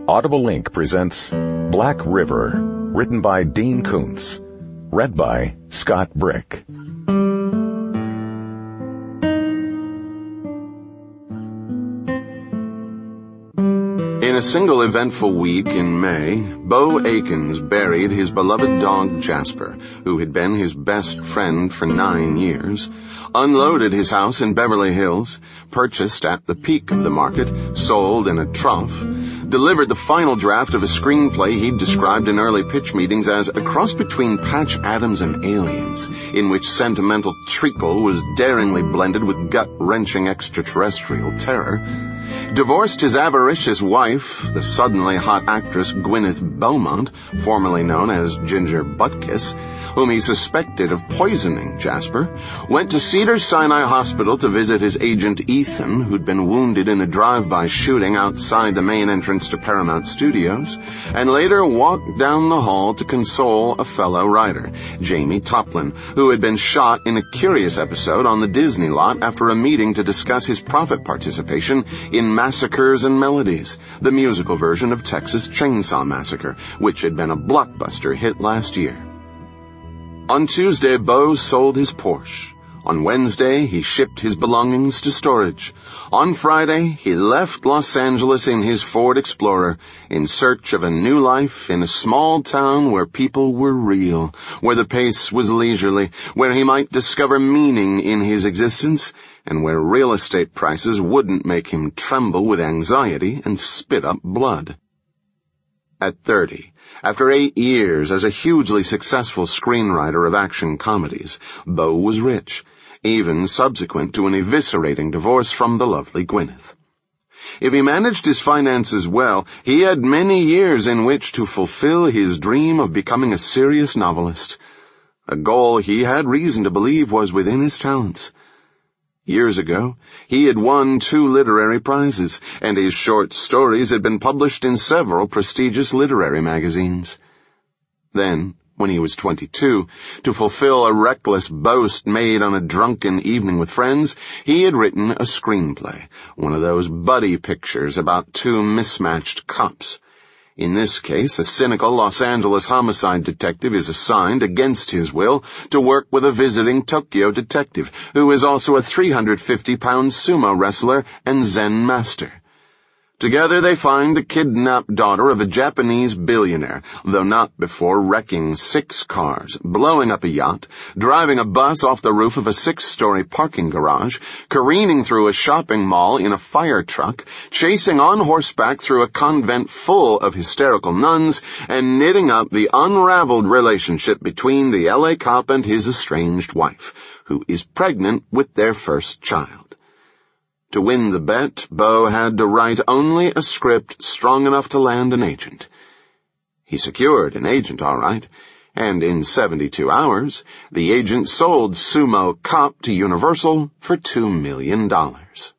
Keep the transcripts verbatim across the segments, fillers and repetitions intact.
Audible Link presents Black River, written by Dean Koontz, read by Scott Brick. In a single eventful week in May, Bo Akins buried his beloved dog Jasper, who had been his best friend for nine years, unloaded his house in Beverly Hills, purchased at the peak of the market, sold in a trough, delivered the final draft of a screenplay he'd described in early pitch meetings as a cross between Patch Adams and Aliens, in which sentimental treacle was daringly blended with gut-wrenching extraterrestrial terror, divorced his avaricious wife, the suddenly hot actress Gwyneth Beaumont, formerly known as Ginger Buttkiss, whom he suspected of poisoning Jasper, went to Cedars-Sinai Hospital to visit his agent Ethan, who'd been wounded in a drive-by shooting outside the main entrance to Paramount Studios, and later walked down the hall to console a fellow writer, Jamie Toplin, who had been shot in a curious episode on the Disney lot after a meeting to discuss his profit participation in Massacres and Melodies, the musical version of Texas Chainsaw Massacre, which had been a blockbuster hit last year. On Tuesday, Bo sold his Porsche. On Wednesday, he shipped his belongings to storage. On Friday, he left Los Angeles in his Ford Explorer in search of a new life in a small town where people were real, where the pace was leisurely, where he might discover meaning in his existence, and where real estate prices wouldn't make him tremble with anxiety and spit up blood. At thirty, after eight years as a hugely successful screenwriter of action comedies, Bo was rich, even subsequent to an eviscerating divorce from the lovely Gwyneth. If he managed his finances well, he had many years in which to fulfill his dream of becoming a serious novelist, a goal he had reason to believe was within his talents. Years ago, he had won two literary prizes, and his short stories had been published in several prestigious literary magazines. Then, when he was twenty-two, to fulfill a reckless boast made on a drunken evening with friends, he had written a screenplay, one of those buddy pictures about two mismatched cops. In this case, a cynical Los Angeles homicide detective is assigned, against his will, to work with a visiting Tokyo detective, who is also a three hundred fifty pound sumo wrestler and Zen master. Together they find the kidnapped daughter of a Japanese billionaire, though not before wrecking six cars, blowing up a yacht, driving a bus off the roof of a six-story parking garage, careening through a shopping mall in a fire truck, chasing on horseback through a convent full of hysterical nuns, and knitting up the unraveled relationship between the L A cop and his estranged wife, who is pregnant with their first child. To win the bet, Bo had to write only a script strong enough to land an agent. He secured an agent, all right, and in seventy-two hours, the agent sold Sumo Cop to Universal for two million dollars.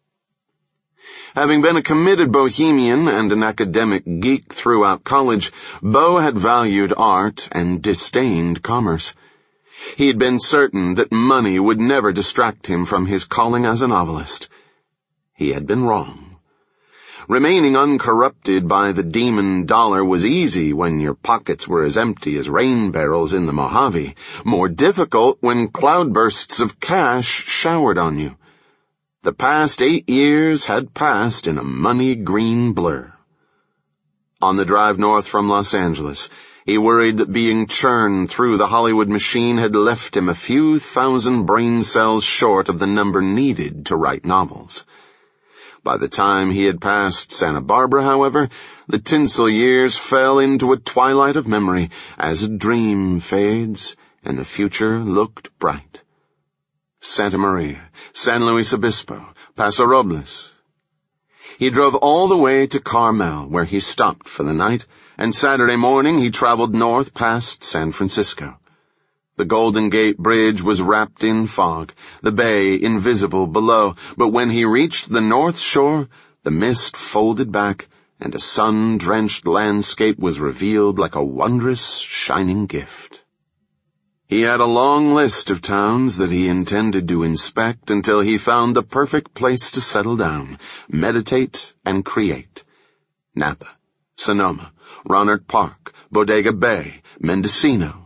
Having been a committed bohemian and an academic geek throughout college, Bo had valued art and disdained commerce. He had been certain that money would never distract him from his calling as a novelist. He had been wrong. Remaining uncorrupted by the demon dollar was easy when your pockets were as empty as rain barrels in the Mojave, more difficult when cloudbursts of cash showered on you. The past eight years had passed in a money-green blur. On the drive north from Los Angeles, he worried that being churned through the Hollywood machine had left him a few thousand brain cells short of the number needed to write novels. By the time he had passed Santa Barbara, however, the tinsel years fell into a twilight of memory as a dream fades and the future looked bright. Santa Maria, San Luis Obispo, Paso Robles. He drove all the way to Carmel, where he stopped for the night, and Saturday morning he traveled north past San Francisco. The Golden Gate Bridge was wrapped in fog, the bay invisible below, but when he reached the north shore, the mist folded back, and a sun-drenched landscape was revealed like a wondrous, shining gift. He had a long list of towns that he intended to inspect until he found the perfect place to settle down, meditate, and create. Napa, Sonoma, Rohnert Park, Bodega Bay, Mendocino.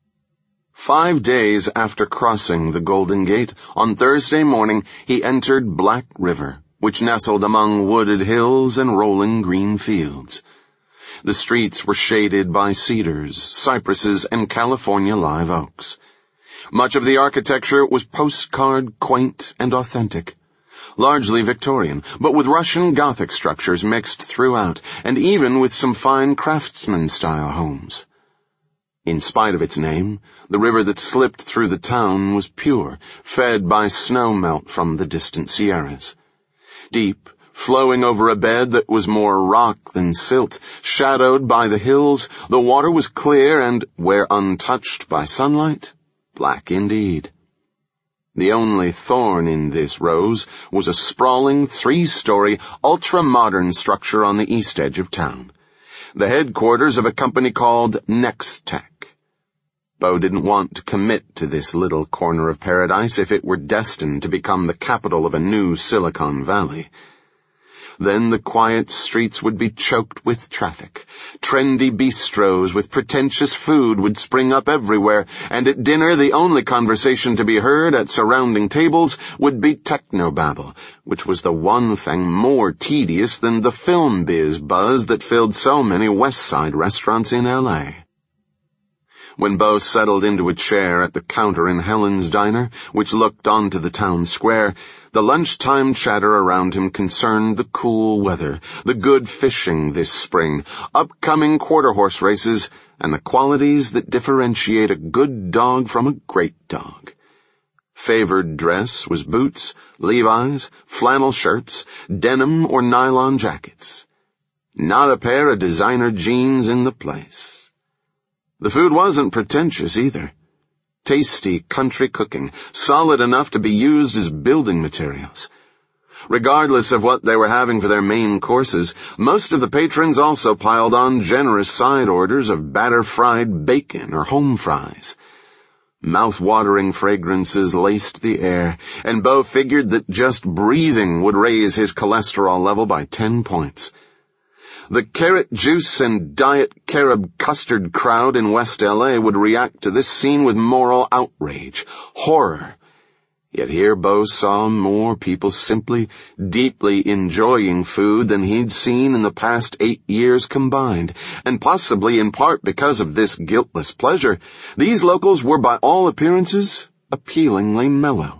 Five days after crossing the Golden Gate, on Thursday morning he entered Black River, which nestled among wooded hills and rolling green fields. The streets were shaded by cedars, cypresses, and California live oaks. Much of the architecture was postcard, quaint, and authentic. Largely Victorian, but with Russian Gothic structures mixed throughout, and even with some fine craftsman-style homes. In spite of its name, the river that slipped through the town was pure, fed by snow melt from the distant Sierras. Deep, flowing over a bed that was more rock than silt, shadowed by the hills, the water was clear and, where untouched by sunlight, black indeed. The only thorn in this rose was a sprawling, three-story, ultra-modern structure on the east edge of town, the headquarters of a company called Nextech. Bo didn't want to commit to this little corner of paradise if it were destined to become the capital of a new Silicon Valley. Then the quiet streets would be choked with traffic. Trendy bistros with pretentious food would spring up everywhere, and at dinner the only conversation to be heard at surrounding tables would be technobabble, which was the one thing more tedious than the film biz buzz that filled so many West Side restaurants in L A. When Bo settled into a chair at the counter in Helen's Diner, which looked onto the town square, the lunchtime chatter around him concerned the cool weather, the good fishing this spring, upcoming quarter-horse races, and the qualities that differentiate a good dog from a great dog. Favored dress was boots, Levi's, flannel shirts, denim or nylon jackets. Not a pair of designer jeans in the place. The food wasn't pretentious either. Tasty country cooking, solid enough to be used as building materials. Regardless of what they were having for their main courses, most of the patrons also piled on generous side orders of batter-fried bacon or home fries. Mouth-watering fragrances laced the air, and Bo figured that just breathing would raise his cholesterol level by ten points. The carrot juice and diet carob custard crowd in West L A would react to this scene with moral outrage, horror. Yet here Bo saw more people simply, deeply enjoying food than he'd seen in the past eight years combined, and possibly in part because of this guiltless pleasure, these locals were by all appearances appealingly mellow.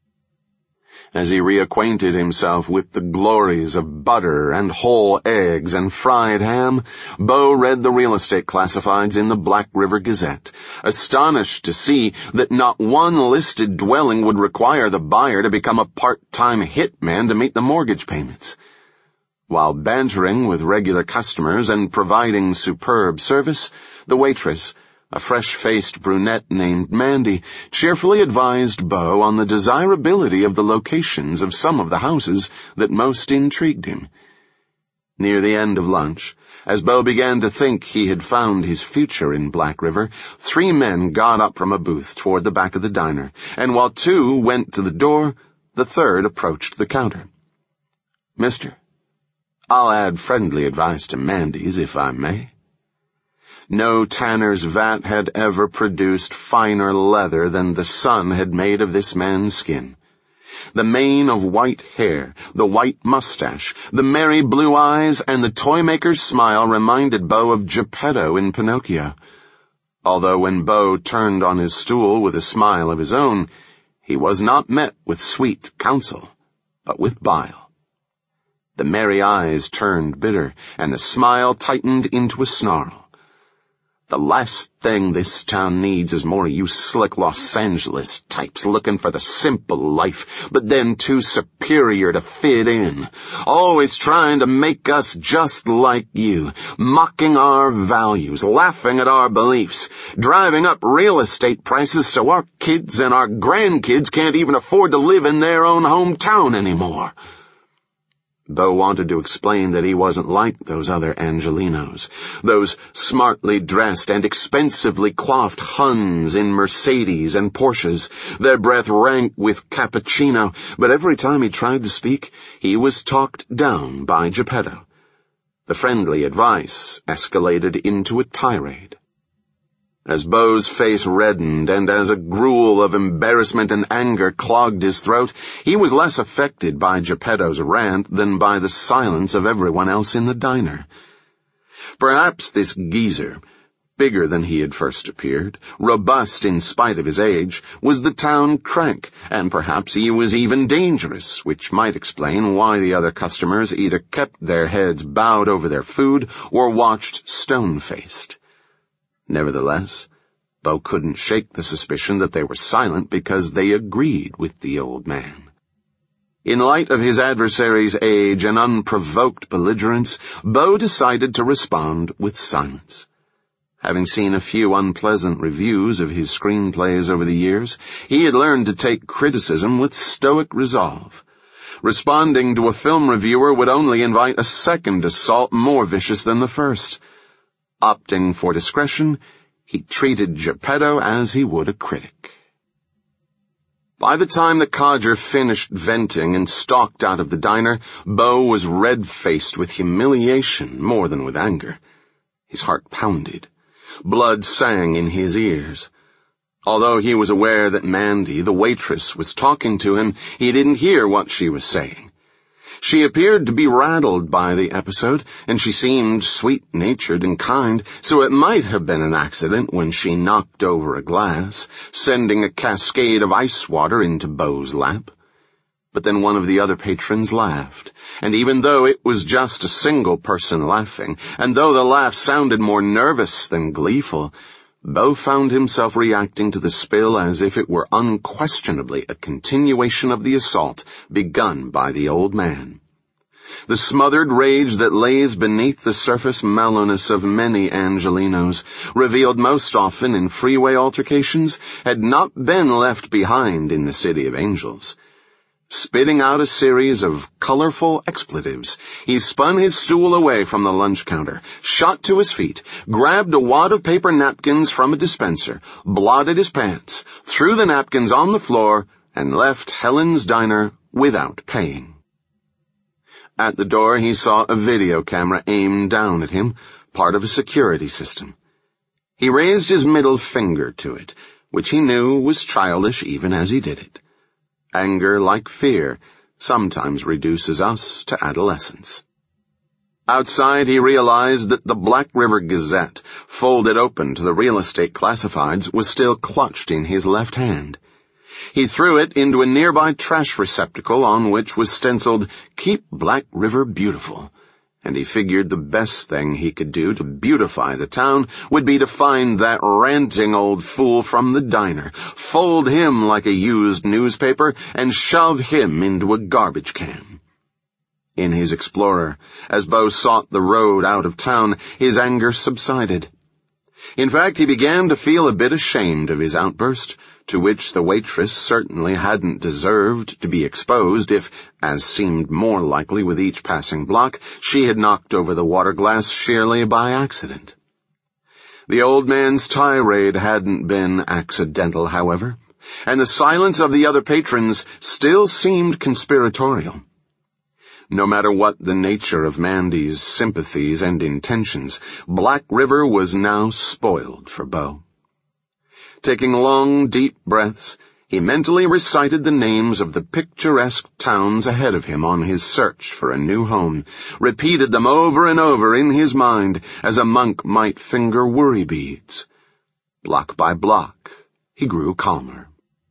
As he reacquainted himself with the glories of butter and whole eggs and fried ham, Bo read the real estate classifieds in the Black River Gazette, astonished to see that not one listed dwelling would require the buyer to become a part-time hitman to meet the mortgage payments. While bantering with regular customers and providing superb service, the waitress, a fresh-faced brunette named Mandy, cheerfully advised Bo on the desirability of the locations of some of the houses that most intrigued him. Near the end of lunch, as Bo began to think he had found his future in Black River, three men got up from a booth toward the back of the diner, and while two went to the door, the third approached the counter. "Mister, I'll add friendly advice to Mandy's, if I may." No tanner's vat had ever produced finer leather than the sun had made of this man's skin. The mane of white hair, the white mustache, the merry blue eyes, and the toymaker's smile reminded Bo of Geppetto in Pinocchio. Although when Bo turned on his stool with a smile of his own, he was not met with sweet counsel, but with bile. The merry eyes turned bitter, and the smile tightened into a snarl. "The last thing this town needs is more of you slick Los Angeles types looking for the simple life, but then too superior to fit in. Always trying to make us just like you, mocking our values, laughing at our beliefs, driving up real estate prices so our kids and our grandkids can't even afford to live in their own hometown anymore." Bo wanted to explain that he wasn't like those other Angelinos, those smartly dressed and expensively coiffed Huns in Mercedes and Porsches, their breath rank with cappuccino, but every time he tried to speak, he was talked down by Geppetto. The friendly advice escalated into a tirade. As Beau's face reddened and as a gruel of embarrassment and anger clogged his throat, he was less affected by Geppetto's rant than by the silence of everyone else in the diner. Perhaps this geezer, bigger than he had first appeared, robust in spite of his age, was the town crank, and perhaps he was even dangerous, which might explain why the other customers either kept their heads bowed over their food or watched stone-faced. Nevertheless, Beau couldn't shake the suspicion that they were silent because they agreed with the old man. In light of his adversary's age and unprovoked belligerence, Beau decided to respond with silence. Having seen a few unpleasant reviews of his screenplays over the years, he had learned to take criticism with stoic resolve. Responding to a film reviewer would only invite a second assault more vicious than the first. Opting for discretion, he treated Geppetto as he would a critic. By the time the codger finished venting and stalked out of the diner, Beau was red-faced with humiliation more than with anger. His heart pounded. Blood sang in his ears. Although he was aware that Mandy, the waitress, was talking to him, he didn't hear what she was saying. She appeared to be rattled by the episode, and she seemed sweet-natured and kind, so it might have been an accident when she knocked over a glass, sending a cascade of ice water into Beau's lap. But then one of the other patrons laughed, and even though it was just a single person laughing, and though the laugh sounded more nervous than gleeful, Beau found himself reacting to the spill as if it were unquestionably a continuation of the assault begun by the old man. The smothered rage that lays beneath the surface mellowness of many Angelinos, revealed most often in freeway altercations, had not been left behind in the City of Angels. Spitting out a series of colorful expletives, he spun his stool away from the lunch counter, shot to his feet, grabbed a wad of paper napkins from a dispenser, blotted his pants, threw the napkins on the floor, and left Helen's Diner without paying. At the door he saw a video camera aimed down at him, part of a security system. He raised his middle finger to it, which he knew was childish even as he did it. Anger, like fear, sometimes reduces us to adolescence. Outside, he realized that the Black River Gazette, folded open to the real estate classifieds, was still clutched in his left hand. He threw it into a nearby trash receptacle on which was stenciled, "Keep Black River Beautiful," and he figured the best thing he could do to beautify the town would be to find that ranting old fool from the diner, fold him like a used newspaper, and shove him into a garbage can. In his Explorer, as Beau sought the road out of town, his anger subsided. In fact, he began to feel a bit ashamed of his outburst, to which the waitress certainly hadn't deserved to be exposed if, as seemed more likely with each passing block, she had knocked over the water glass sheerly by accident. The old man's tirade hadn't been accidental, however, and the silence of the other patrons still seemed conspiratorial. No matter what the nature of Mandy's sympathies and intentions, Black River was now spoiled for Beau. Taking long, deep breaths, he mentally recited the names of the picturesque towns ahead of him on his search for a new home, repeated them over and over in his mind as a monk might finger worry beads. Block by block, he grew calmer.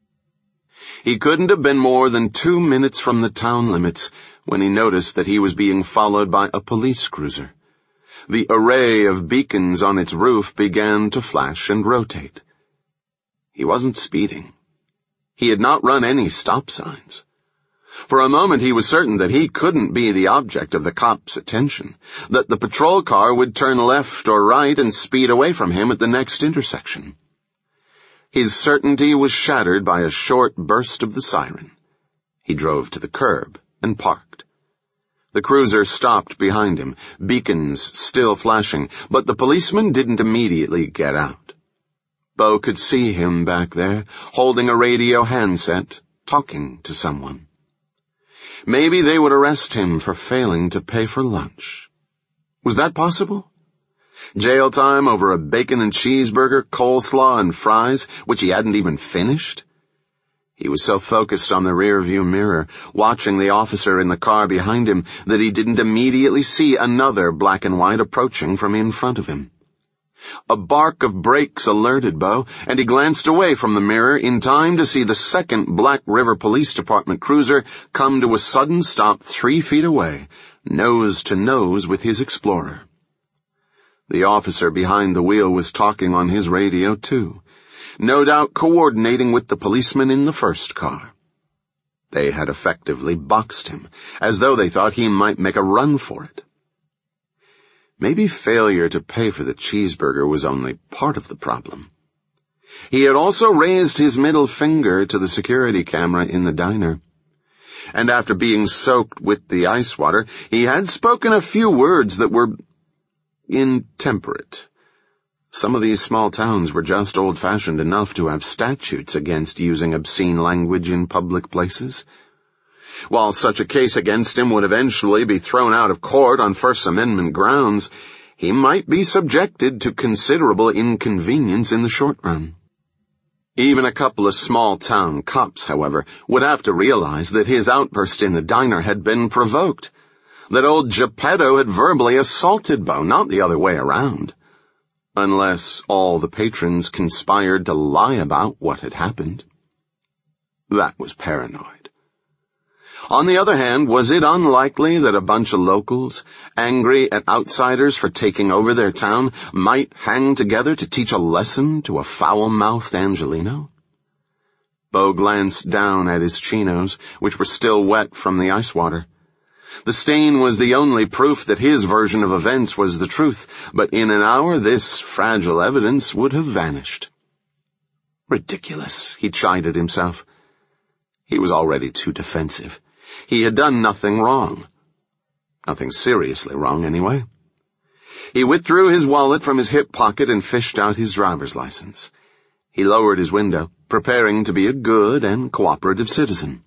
He couldn't have been more than two minutes from the town limits when he noticed that he was being followed by a police cruiser. The array of beacons on its roof began to flash and rotate. He wasn't speeding. He had not run any stop signs. For a moment he was certain that he couldn't be the object of the cop's attention, that the patrol car would turn left or right and speed away from him at the next intersection. His certainty was shattered by a short burst of the siren. He drove to the curb and parked. The cruiser stopped behind him, beacons still flashing, but the policeman didn't immediately get out. Beau could see him back there, holding a radio handset, talking to someone. Maybe they would arrest him for failing to pay for lunch. Was that possible? Jail time over a bacon and cheeseburger, coleslaw, and fries, which he hadn't even finished? He was so focused on the rearview mirror, watching the officer in the car behind him, that he didn't immediately see another black and white approaching from in front of him. A bark of brakes alerted Bo, and he glanced away from the mirror in time to see the second Black River Police Department cruiser come to a sudden stop three feet away, nose to nose with his Explorer. The officer behind the wheel was talking on his radio, too, no doubt coordinating with the policeman in the first car. They had effectively boxed him, as though they thought he might make a run for it. Maybe failure to pay for the cheeseburger was only part of the problem. He had also raised his middle finger to the security camera in the diner. And after being soaked with the ice water, he had spoken a few words that were intemperate. Some of these small towns were just old-fashioned enough to have statutes against using obscene language in public places. While such a case against him would eventually be thrown out of court on First Amendment grounds, he might be subjected to considerable inconvenience in the short run. Even a couple of small-town cops, however, would have to realize that his outburst in the diner had been provoked, that old Geppetto had verbally assaulted Bo, not the other way around. Unless all the patrons conspired to lie about what had happened. That was paranoid. On the other hand, was it unlikely that a bunch of locals, angry at outsiders for taking over their town, might hang together to teach a lesson to a foul-mouthed Angelino? Bo glanced down at his chinos, which were still wet from the ice water. The stain was the only proof that his version of events was the truth, but in an hour this fragile evidence would have vanished. Ridiculous, he chided himself. He was already too defensive. He had done nothing wrong. Nothing seriously wrong, anyway. He withdrew his wallet from his hip pocket and fished out his driver's license. He lowered his window, preparing to be a good and cooperative citizen.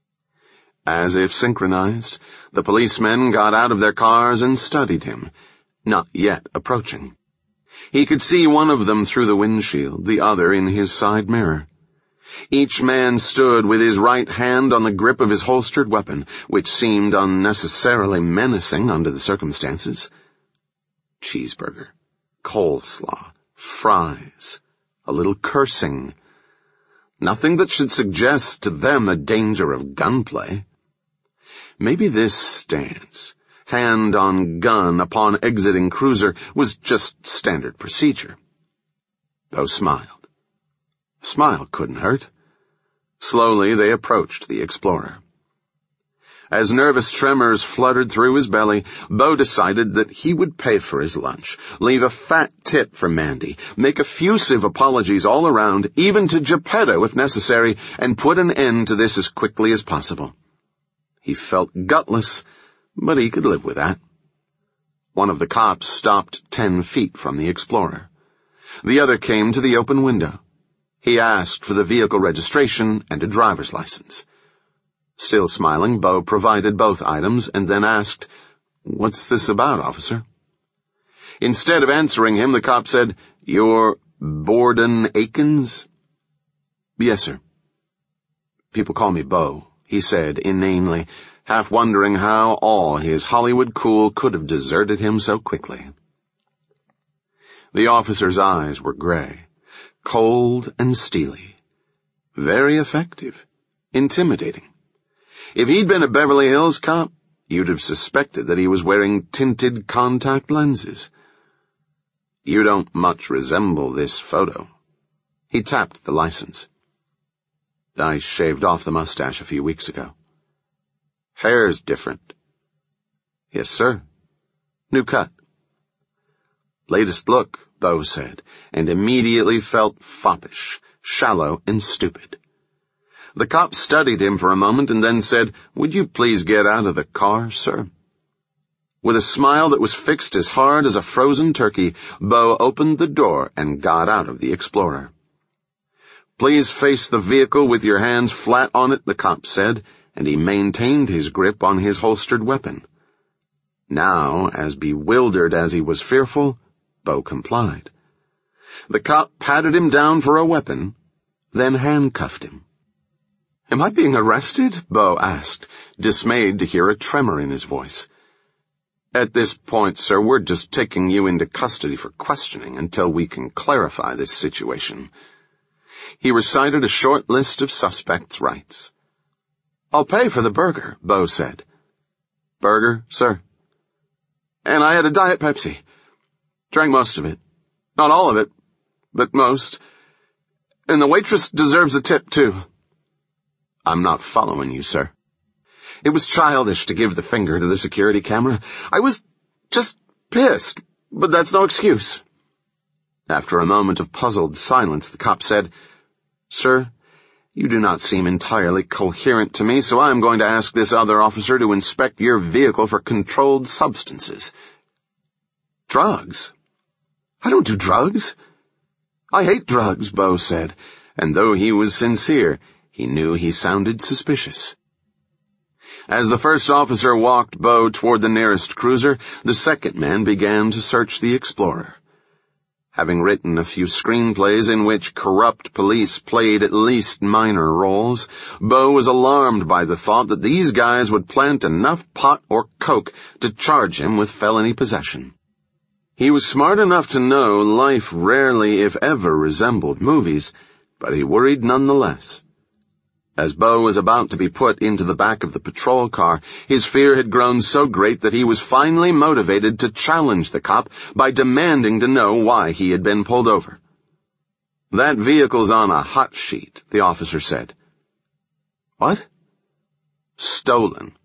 As if synchronized, the policemen got out of their cars and studied him, not yet approaching. He could see one of them through the windshield, the other in his side mirror. Each man stood with his right hand on the grip of his holstered weapon, which seemed unnecessarily menacing under the circumstances. Cheeseburger, coleslaw, fries, a little cursing. Nothing that should suggest to them a danger of gunplay. Maybe this stance, hand on gun upon exiting cruiser, was just standard procedure. Bo smiled. A smile couldn't hurt. Slowly they approached the Explorer. As nervous tremors fluttered through his belly, Bo decided that he would pay for his lunch, leave a fat tip for Mandy, make effusive apologies all around, even to Geppetto if necessary, and put an end to this as quickly as possible. He felt gutless, but he could live with that. One of the cops stopped ten feet from the Explorer. The other came to the open window. He asked for the vehicle registration and a driver's license. Still smiling, Bo provided both items and then asked, "What's this about, officer?" Instead of answering him, the cop said, "You're Borden Akins?" "Yes, sir." "People call me Bo," he said inanely, half wondering how all his Hollywood cool could have deserted him so quickly. The officer's eyes were gray, cold and steely. Very effective, intimidating. If he'd been a Beverly Hills cop, you'd have suspected that he was wearing tinted contact lenses. "You don't much resemble this photo." He tapped the license. "I shaved off the mustache a few weeks ago." "Hair's different." "Yes, sir. New cut." "Latest look," Bo said, and immediately felt foppish, shallow, and stupid. The cop studied him for a moment and then said, "Would you please get out of the car, sir?" With a smile that was fixed as hard as a frozen turkey, Bo opened the door and got out of the Explorer. "Please face the vehicle with your hands flat on it," the cop said, and he maintained his grip on his holstered weapon. Now, as bewildered as he was fearful, Bo complied. The cop patted him down for a weapon, then handcuffed him. "Am I being arrested?" Bo asked, dismayed to hear a tremor in his voice. "At this point, sir, we're just taking you into custody for questioning until we can clarify this situation." He recited a short list of suspects' rights. "I'll pay for the burger," Bo said. "Burger, sir?" "And I had a Diet Pepsi. Drank most of it. Not all of it, but most. And the waitress deserves a tip, too." "I'm not following you, sir." It was childish to give the finger to the security camera. "I was just pissed, but that's no excuse." After a moment of puzzled silence, the cop said, "Sir, you do not seem entirely coherent to me, so I am going to ask this other officer to inspect your vehicle for controlled substances." "Drugs? I don't do drugs." "I hate drugs," Bo said, and though he was sincere, he knew he sounded suspicious. As the first officer walked Bo toward the nearest cruiser, the second man began to search the Explorer. Having written a few screenplays in which corrupt police played at least minor roles, Bo was alarmed by the thought that these guys would plant enough pot or coke to charge him with felony possession. He was smart enough to know life rarely, if ever, resembled movies, but he worried nonetheless. As Bo was about to be put into the back of the patrol car, his fear had grown so great that he was finally motivated to challenge the cop by demanding to know why he had been pulled over. "That vehicle's on a hot sheet," the officer said. "What?" "Stolen."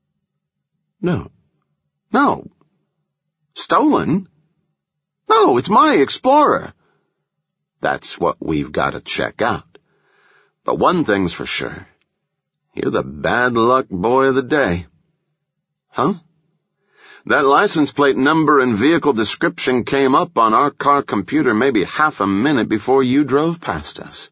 "No. No. Stolen? No, it's my Explorer." "That's what we've got to check out. But one thing's for sure. You're the bad luck boy of the day." "Huh?" "That license plate number and vehicle description came up on our car computer maybe half a minute before you drove past us."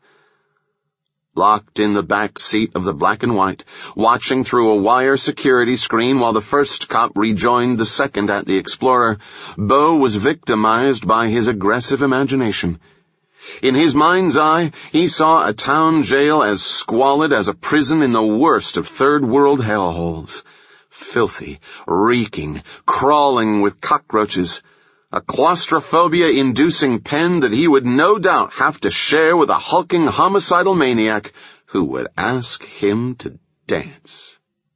Locked in the back seat of the black and white, watching through a wire security screen while the first cop rejoined the second at the Explorer, Bo was victimized by his aggressive imagination. In his mind's eye, he saw a town jail as squalid as a prison in the worst of third-world hellholes. Filthy, reeking, crawling with cockroaches. A claustrophobia-inducing pen that he would no doubt have to share with a hulking homicidal maniac who would ask him to dance.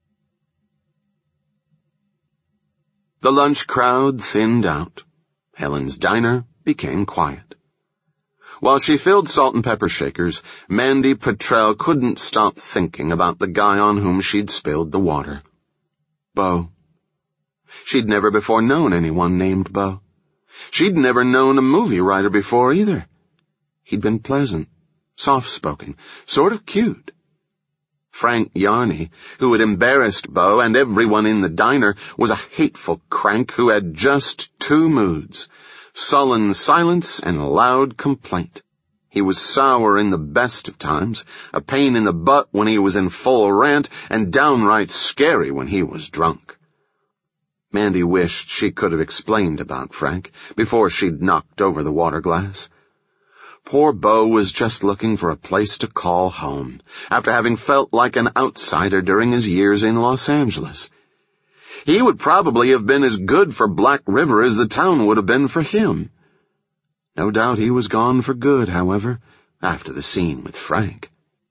The lunch crowd thinned out. Helen's diner became quiet. While she filled salt and pepper shakers, Mandy Petrel couldn't stop thinking about the guy on whom she'd spilled the water. Bo. She'd never before known anyone named Bo. She'd never known a movie writer before either. He'd been pleasant, soft-spoken, sort of cute. Frank Yarney, who had embarrassed Bo and everyone in the diner, was a hateful crank who had just two moods: sullen silence and loud complaint. He was sour in the best of times, a pain in the butt when he was in full rant, and downright scary when he was drunk. Mandy wished she could have explained about Frank before she'd knocked over the water glass. Poor Bo was just looking for a place to call home, after having felt like an outsider during his years in Los Angeles. He would probably have been as good for Black River as the town would have been for him. No doubt he was gone for good, however, after the scene with Frank.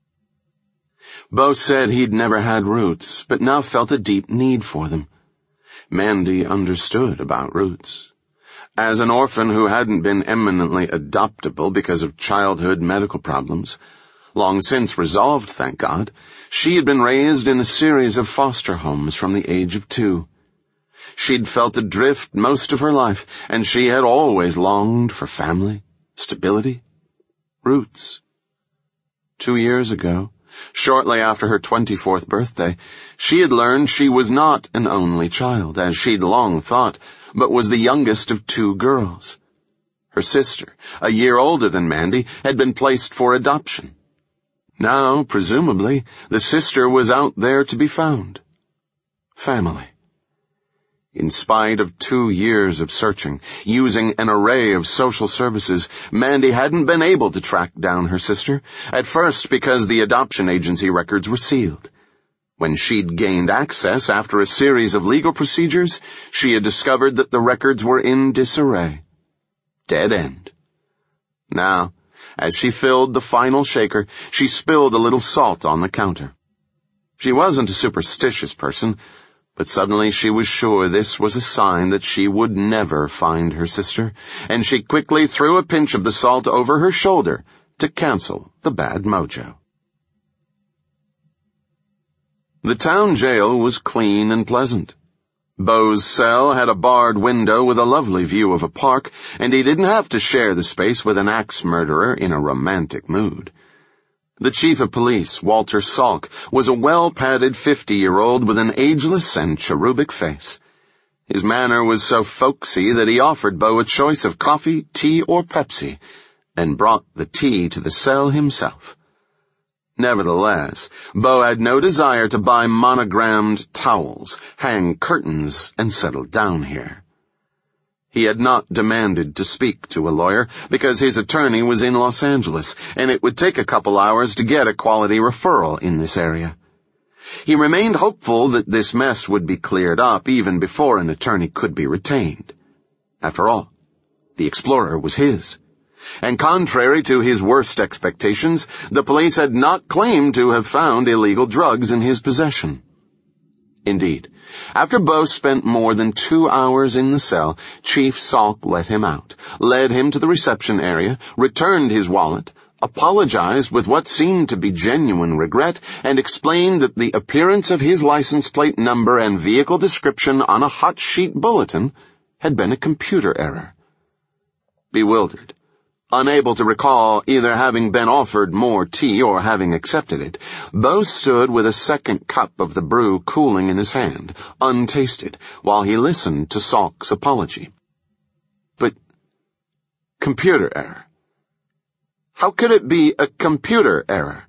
Bo said he'd never had roots, but now felt a deep need for them. Mandy understood about roots. As an orphan who hadn't been eminently adoptable because of childhood medical problems, long since resolved, thank God, she had been raised in a series of foster homes from the age of two. She'd felt adrift most of her life, and she had always longed for family, stability, roots. Two years ago, shortly after her twenty-fourth birthday, she had learned she was not an only child, as she'd long thought, but was the youngest of two girls. Her sister, a year older than Mandy, had been placed for adoption. Now, presumably, the sister was out there to be found. Family. In spite of two years of searching, using an array of social services, Mandy hadn't been able to track down her sister, at first because the adoption agency records were sealed. When she'd gained access after a series of legal procedures, she had discovered that the records were in disarray. Dead end. Now, as she filled the final shaker, she spilled a little salt on the counter. She wasn't a superstitious person, but suddenly she was sure this was a sign that she would never find her sister, and she quickly threw a pinch of the salt over her shoulder to cancel the bad mojo. The town jail was clean and pleasant. Beau's cell had a barred window with a lovely view of a park, and he didn't have to share the space with an axe murderer in a romantic mood. The chief of police, Walter Salk, was a well-padded fifty-year-old with an ageless and cherubic face. His manner was so folksy that he offered Beau a choice of coffee, tea, or Pepsi, and brought the tea to the cell himself. Nevertheless, Beau had no desire to buy monogrammed towels, hang curtains, and settle down here. He had not demanded to speak to a lawyer because his attorney was in Los Angeles, and it would take a couple hours to get a quality referral in this area. He remained hopeful that this mess would be cleared up even before an attorney could be retained. After all, the Explorer was his. And contrary to his worst expectations, the police had not claimed to have found illegal drugs in his possession. Indeed, after Beau spent more than two hours in the cell, Chief Salk let him out, led him to the reception area, returned his wallet, apologized with what seemed to be genuine regret, and explained that the appearance of his license plate number and vehicle description on a hot sheet bulletin had been a computer error. Bewildered, unable to recall either having been offered more tea or having accepted it, Beau stood with a second cup of the brew cooling in his hand, untasted, while he listened to Salk's apology. But computer error. How could it be a computer error?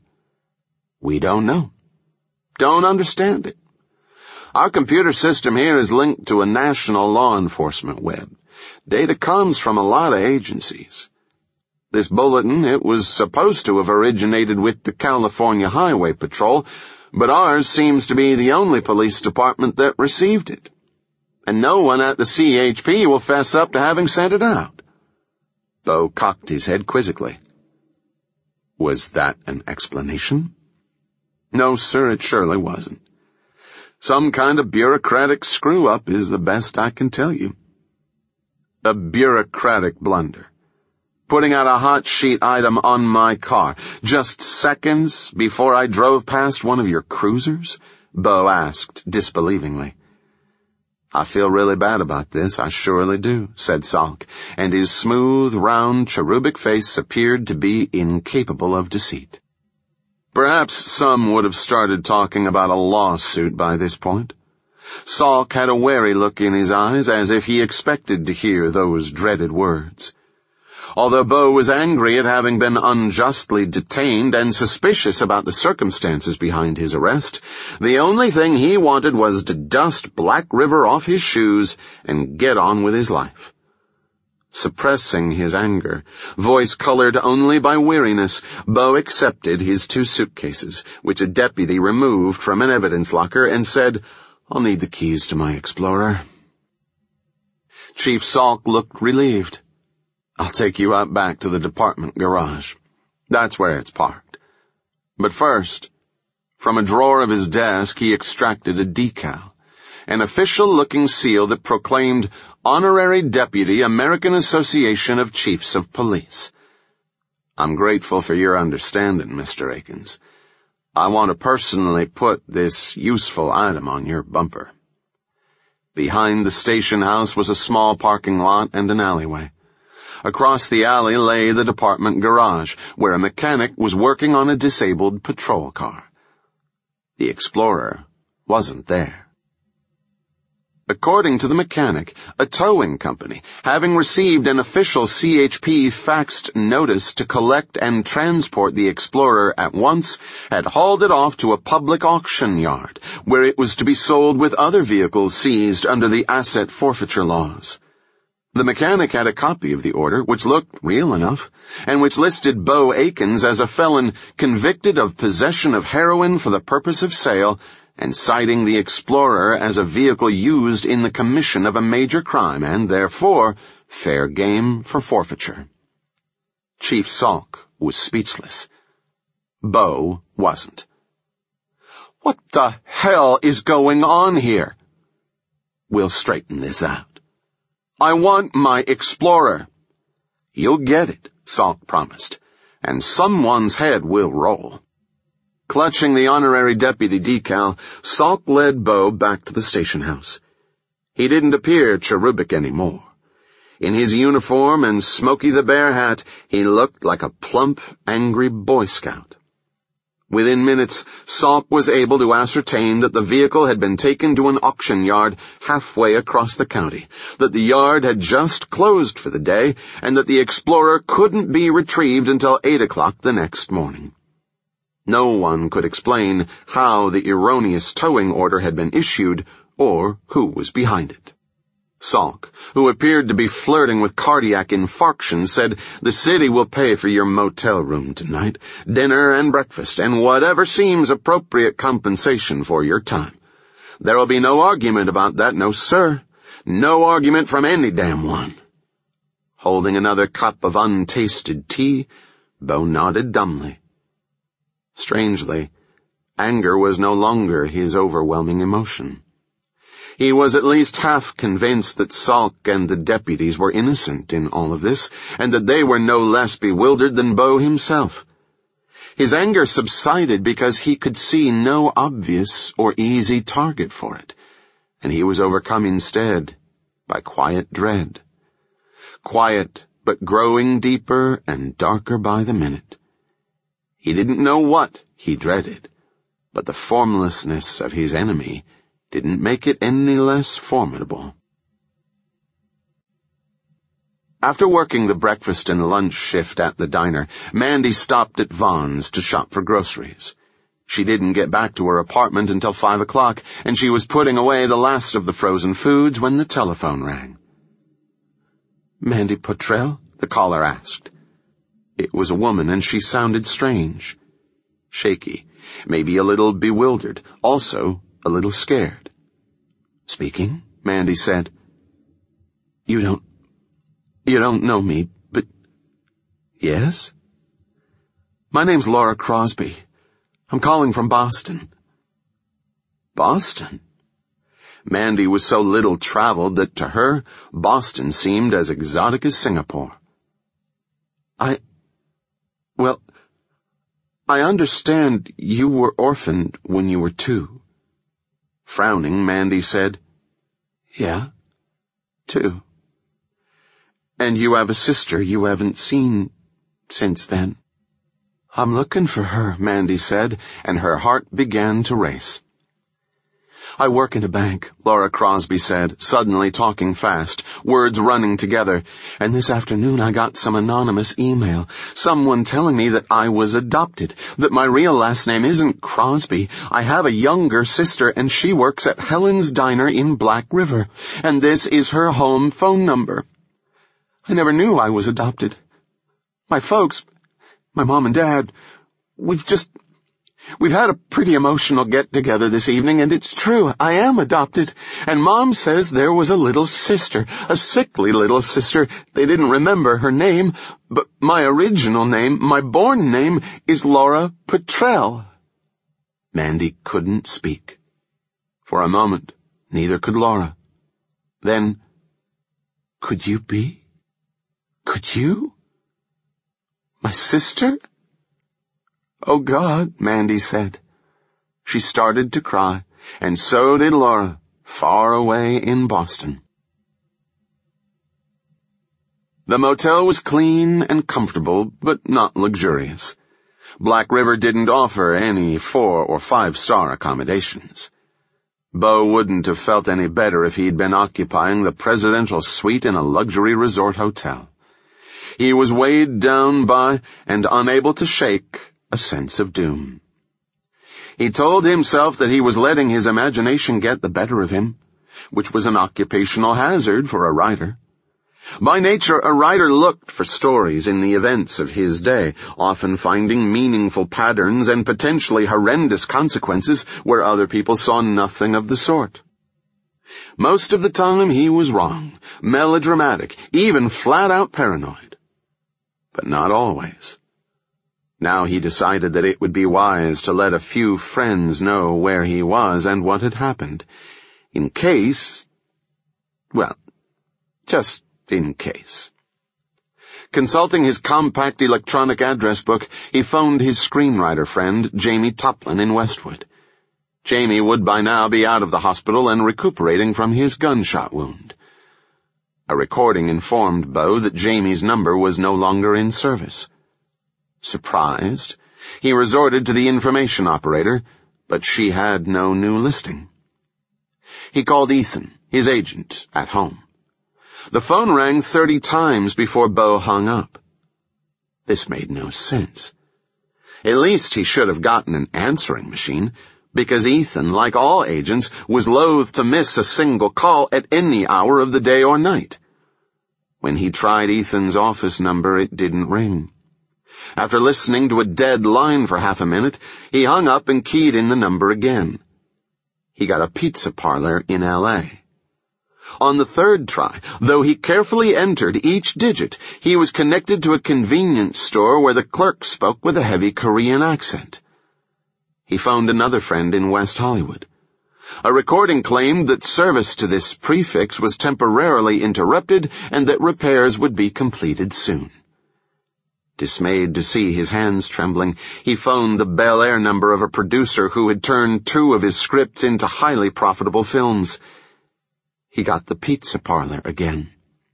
We don't know. Don't understand it. Our computer system here is linked to a national law enforcement web. Data comes from a lot of agencies. This bulletin, it was supposed to have originated with the California Highway Patrol, but ours seems to be the only police department that received it. And no one at the C H P will fess up to having sent it out. Beau cocked his head quizzically. Was that an explanation? No, sir, it surely wasn't. Some kind of bureaucratic screw-up is the best I can tell you. A bureaucratic blunder. Putting out a hot sheet item on my car, just seconds before I drove past one of your cruisers? Beau asked disbelievingly. I feel really bad about this, I surely do, said Salk, and his smooth, round, cherubic face appeared to be incapable of deceit. Perhaps some would have started talking about a lawsuit by this point. Salk had a wary look in his eyes, as if he expected to hear those dreaded words. Although Beau was angry at having been unjustly detained and suspicious about the circumstances behind his arrest, the only thing he wanted was to dust Black River off his shoes and get on with his life. Suppressing his anger, voice colored only by weariness, Beau accepted his two suitcases, which a deputy removed from an evidence locker, and said, "I'll need the keys to my Explorer." Chief Salk looked relieved. "I'll take you out back to the department garage. That's where it's parked. But first," from a drawer of his desk he extracted a decal, an official-looking seal that proclaimed Honorary Deputy, American Association of Chiefs of Police. "I'm grateful for your understanding, Mister Akins. I want to personally put this useful item on your bumper." Behind the station house was a small parking lot and an alleyway. Across the alley lay the department garage, where a mechanic was working on a disabled patrol car. The Explorer wasn't there. According to the mechanic, a towing company, having received an official C H P faxed notice to collect and transport the Explorer at once, had hauled it off to a public auction yard, where it was to be sold with other vehicles seized under the asset forfeiture laws. The mechanic had a copy of the order, which looked real enough, and which listed Bo Akins as a felon convicted of possession of heroin for the purpose of sale, and citing the Explorer as a vehicle used in the commission of a major crime and, therefore, fair game for forfeiture. Chief Salk was speechless. Bo wasn't. "What the hell is going on here?" "We'll straighten this out." "I want my Explorer." "You'll get it," Salk promised, "and someone's head will roll." Clutching the honorary deputy decal, Salk led Bo back to the station house. He didn't appear cherubic anymore. In his uniform and Smokey the Bear hat, he looked like a plump, angry Boy Scout. Within minutes, Salk was able to ascertain that the vehicle had been taken to an auction yard halfway across the county, that the yard had just closed for the day, and that the Explorer couldn't be retrieved until eight o'clock the next morning. No one could explain how the erroneous towing order had been issued or who was behind it. Salk, who appeared to be flirting with cardiac infarction, said, "The city will pay for your motel room tonight, dinner and breakfast, and whatever seems appropriate compensation for your time. There will be no argument about that, no sir. No argument from any damn one." Holding another cup of untasted tea, Bo nodded dumbly. Strangely, anger was no longer his overwhelming emotion. He was at least half convinced that Salk and the deputies were innocent in all of this, and that they were no less bewildered than Bo himself. His anger subsided because he could see no obvious or easy target for it, and he was overcome instead by quiet dread. Quiet, but growing deeper and darker by the minute. He didn't know what he dreaded, but the formlessness of his enemy didn't make it any less formidable. After working the breakfast and lunch shift at the diner, Mandy stopped at Vaughn's to shop for groceries. She didn't get back to her apartment until five o'clock, and she was putting away the last of the frozen foods when the telephone rang. "Mandy Potrel?" the caller asked. It was a woman, and she sounded strange. Shaky, maybe a little bewildered, also a little scared. "Speaking," Mandy said. You don't... You don't know me, but..." "Yes?" "My name's Laura Crosby. I'm calling from Boston." "Boston?" Mandy was so little traveled that to her, Boston seemed as exotic as Singapore. I... Well, I understand you were orphaned when you were two." Frowning, Mandy said, "Yeah, two. And you have a sister you haven't seen since then." "I'm looking for her," Mandy said, and her heart began to race. "I work in a bank," Laura Crosby said, suddenly talking fast, words running together, "and this afternoon I got some anonymous email, someone telling me that I was adopted, that my real last name isn't Crosby. I have a younger sister, and she works at Helen's Diner in Black River, and this is her home phone number. I never knew I was adopted. My folks, my mom and dad, we've just... We've had a pretty emotional get-together this evening, and it's true, I am adopted, and Mom says there was a little sister, a sickly little sister. They didn't remember her name, but my original name, my born name, is Laura Potrel." Mandy couldn't speak. For a moment, neither could Laura. Then, "Could you be? Could you? My sister?" "Oh, God," Mandy said. She started to cry, and so did Laura, far away in Boston. The motel was clean and comfortable, but not luxurious. Black River didn't offer any four- or five-star accommodations. Bo wouldn't have felt any better if he'd been occupying the presidential suite in a luxury resort hotel. He was weighed down by and unable to shake a sense of doom. He told himself that he was letting his imagination get the better of him, which was an occupational hazard for a writer. By nature, a writer looked for stories in the events of his day, often finding meaningful patterns and potentially horrendous consequences where other people saw nothing of the sort. Most of the time he was wrong, melodramatic, even flat-out paranoid. But not always. Now he decided that it would be wise to let a few friends know where he was and what had happened, in case, well, just in case. Consulting his compact electronic address book, he phoned his screenwriter friend, Jamie Toplin, in Westwood. Jamie would by now be out of the hospital and recuperating from his gunshot wound. A recording informed Bo that Jamie's number was no longer in service. Surprised, he resorted to the information operator, but she had no new listing. He called Ethan, his agent, at home. The phone rang thirty times before Bo hung up. This made no sense. At least he should have gotten an answering machine, because Ethan, like all agents, was loath to miss a single call at any hour of the day or night. When he tried Ethan's office number, it didn't ring. After listening to a dead line for half a minute, he hung up and keyed in the number again. He got a pizza parlor in L A On the third try, though he carefully entered each digit, he was connected to a convenience store where the clerk spoke with a heavy Korean accent. He phoned another friend in West Hollywood. A recording claimed that service to this prefix was temporarily interrupted and that repairs would be completed soon. Dismayed to see his hands trembling, he phoned the Bel Air number of a producer who had turned two of his scripts into highly profitable films. He got the pizza parlor again.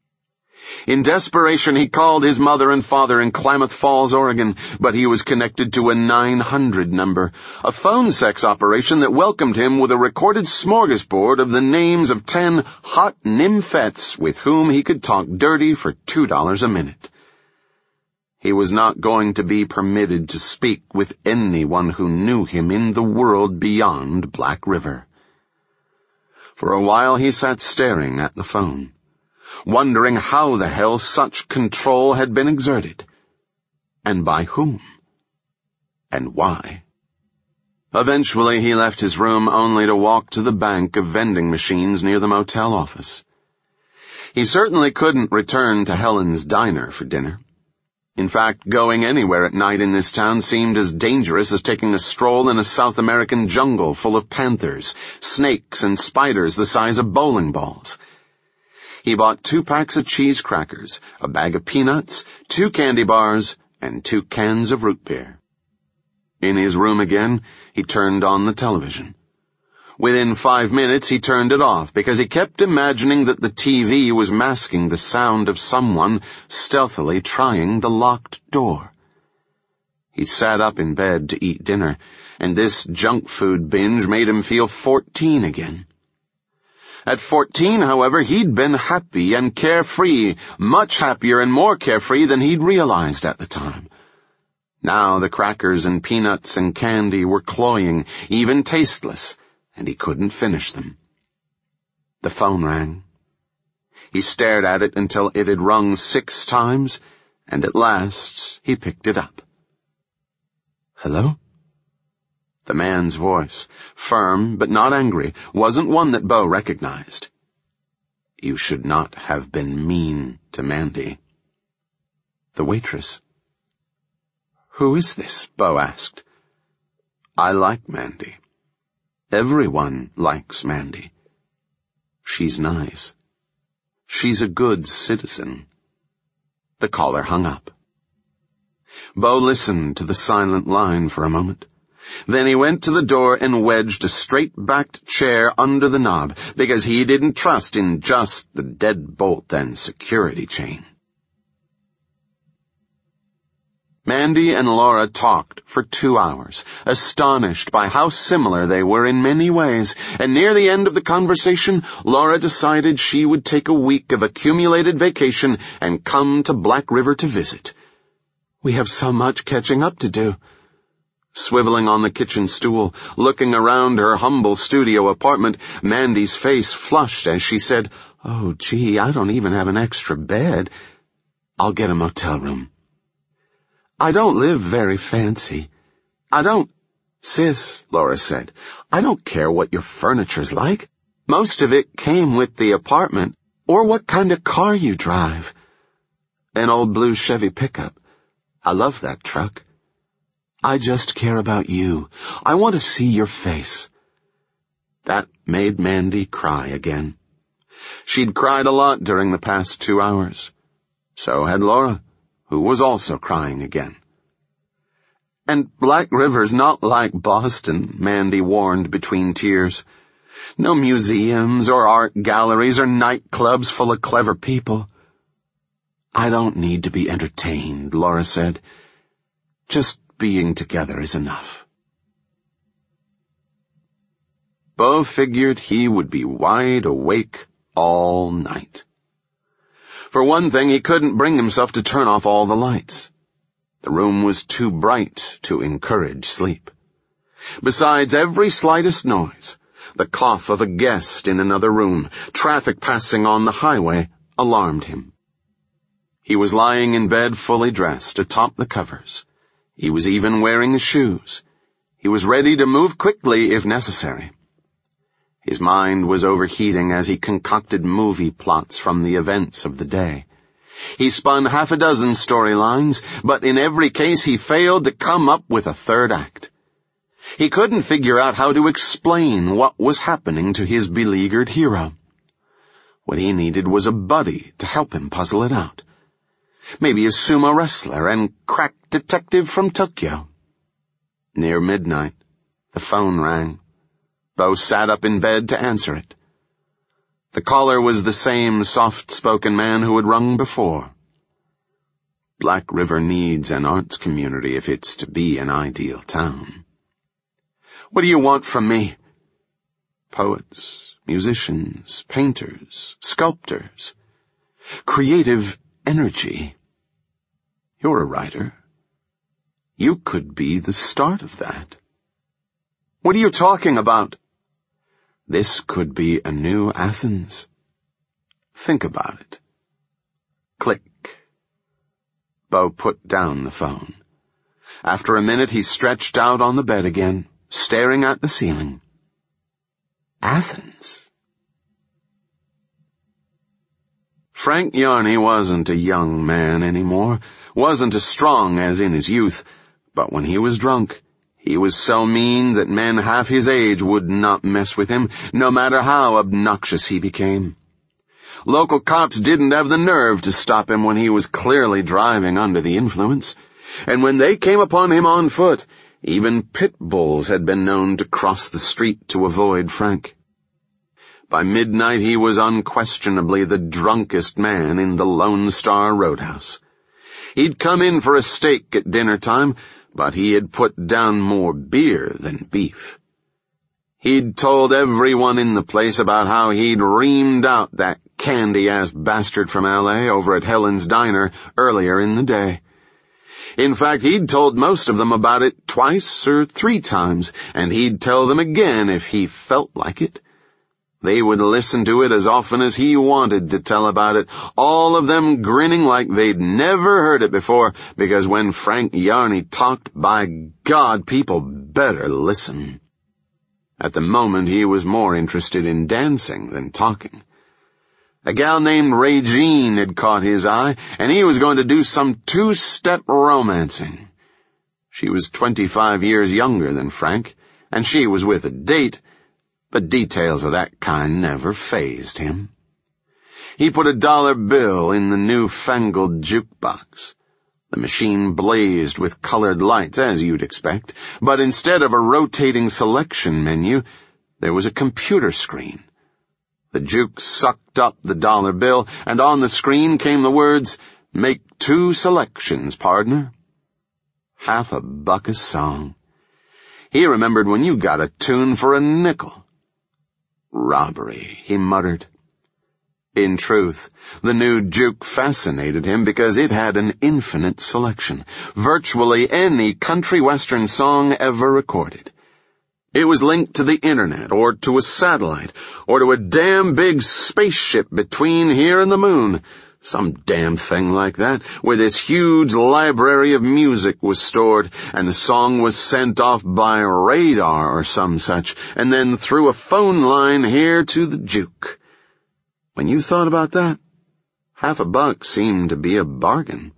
In desperation, he called his mother and father in Klamath Falls, Oregon, but he was connected to a nine hundred number, a phone sex operation that welcomed him with a recorded smorgasbord of the names of ten hot nymphettes with whom he could talk dirty for two dollars a minute. He was not going to be permitted to speak with anyone who knew him in the world beyond Black River. For a while he sat staring at the phone, wondering how the hell such control had been exerted, and by whom, and why. Eventually he left his room only to walk to the bank of vending machines near the motel office. He certainly couldn't return to Helen's Diner for dinner. In fact, going anywhere at night in this town seemed as dangerous as taking a stroll in a South American jungle full of panthers, snakes, and spiders the size of bowling balls. He bought two packs of cheese crackers, a bag of peanuts, two candy bars, and two cans of root beer. In his room again, he turned on the television. Within five minutes, he turned it off because he kept imagining that the T V was masking the sound of someone stealthily trying the locked door. He sat up in bed to eat dinner, and this junk food binge made him feel fourteen again. At fourteen, however, he'd been happy and carefree, much happier and more carefree than he'd realized at the time. Now the crackers and peanuts and candy were cloying, even tasteless, and he couldn't finish them. The phone rang. He stared at it until it had rung six times, and at last he picked it up. Hello? The man's voice, firm but not angry, wasn't one that Bo recognized. You should not have been mean to Mandy. The waitress. Who is this? Bo asked. I like Mandy. Everyone likes Mandy. She's nice. She's a good citizen. The caller hung up. Bo listened to the silent line for a moment. Then he went to the door and wedged a straight-backed chair under the knob, because he didn't trust in just the deadbolt and security chain. Mandy and Laura talked for two hours, astonished by how similar they were in many ways, and near the end of the conversation, Laura decided she would take a week of accumulated vacation and come to Black River to visit. "We have so much catching up to do." Swiveling on the kitchen stool, looking around her humble studio apartment, Mandy's face flushed as she said, "Oh, gee, I don't even have an extra bed. I'll get a motel room." "I don't live very fancy. I don't—" "Sis," Laura said, "I don't care what your furniture's like. Most of it came with the apartment, or what kind of car you drive." "An old blue Chevy pickup. I love that truck. I just care about you. I want to see your face." That made Mandy cry again. She'd cried a lot during the past two hours. So had Laura, who was also crying again. "And Black River's not like Boston," Mandy warned between tears. "No museums or art galleries or nightclubs full of clever people." "I don't need to be entertained," Laura said. "Just being together is enough." Beau figured he would be wide awake all night. For one thing, he couldn't bring himself to turn off all the lights. The room was too bright to encourage sleep. Besides, every slightest noise, the cough of a guest in another room, traffic passing on the highway, alarmed him. He was lying in bed fully dressed atop the covers. He was even wearing his shoes. He was ready to move quickly if necessary. His mind was overheating as he concocted movie plots from the events of the day. He spun half a dozen storylines, but in every case he failed to come up with a third act. He couldn't figure out how to explain what was happening to his beleaguered hero. What he needed was a buddy to help him puzzle it out. Maybe a sumo wrestler and crack detective from Tokyo. Near midnight, the phone rang. Beau sat up in bed to answer it. The caller was the same soft-spoken man who had rung before. Black River needs an arts community if it's to be an ideal town. "What do you want from me?" "Poets, musicians, painters, sculptors. Creative energy. You're a writer. You could be the start of that." "What are you talking about?" "This could be a new Athens. Think about it." Click. Beau put down the phone. After a minute, he stretched out on the bed again, staring at the ceiling. Athens. Frank Yarny wasn't a young man anymore, wasn't as strong as in his youth, but when he was drunk, he was so mean that men half his age would not mess with him, no matter how obnoxious he became. Local cops didn't have the nerve to stop him when he was clearly driving under the influence, and when they came upon him on foot, even pit bulls had been known to cross the street to avoid Frank. By midnight he was unquestionably the drunkest man in the Lone Star Roadhouse. He'd come in for a steak at dinner time, but he had put down more beer than beef. He'd told everyone in the place about how he'd reamed out that candy-ass bastard from L A over at Helen's Diner earlier in the day. In fact, he'd told most of them about it twice or three times, and he'd tell them again if he felt like it. They would listen to it as often as he wanted to tell about it, all of them grinning like they'd never heard it before, because when Frank Yarny talked, by God, people better listen. At the moment, he was more interested in dancing than talking. A gal named Regine had caught his eye, and he was going to do some two-step romancing. She was twenty-five years younger than Frank, and she was with a date, but details of that kind never fazed him. He put a dollar bill in the new-fangled jukebox. The machine blazed with colored lights, as you'd expect, but instead of a rotating selection menu, there was a computer screen. The juke sucked up the dollar bill, and on the screen came the words, "Make two selections, partner." Half a buck a song. He remembered when you got a tune for a nickel. Robbery, he muttered. In truth, the new juke fascinated him because it had an infinite selection, virtually any country western song ever recorded. It was linked to the internet, or to a satellite, or to a damn big spaceship between here and the moon. Some damn thing like that, where this huge library of music was stored, and the song was sent off by radar or some such, and then through a phone line here to the juke. When you thought about that, half a buck seemed to be a bargain.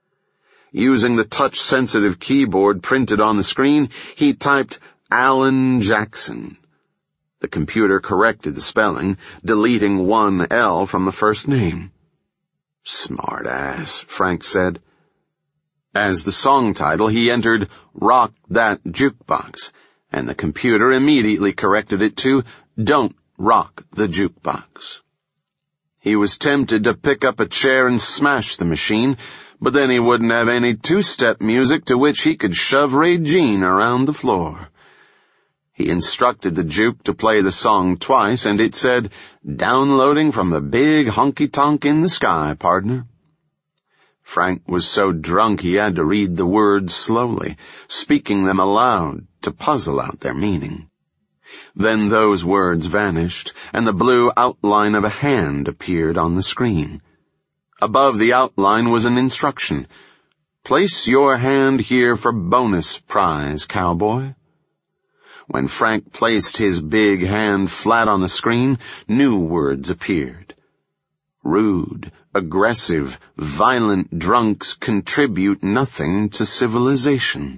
Using the touch-sensitive keyboard printed on the screen, he typed Alan Jackson. The computer corrected the spelling, deleting one L from the first name. Smart ass, Frank said. As the song title, he entered Rock That Jukebox, and the computer immediately corrected it to Don't Rock the Jukebox. He was tempted to pick up a chair and smash the machine, but then he wouldn't have any two-step music to which he could shove Regine around the floor. He instructed the juke to play the song twice, and it said, "Downloading from the big honky-tonk in the sky, partner." Frank was so drunk he had to read the words slowly, speaking them aloud to puzzle out their meaning. Then those words vanished, and the blue outline of a hand appeared on the screen. Above the outline was an instruction. "Place your hand here for bonus prize, cowboy." When Frank placed his big hand flat on the screen, new words appeared. Rude, aggressive, violent drunks contribute nothing to civilization.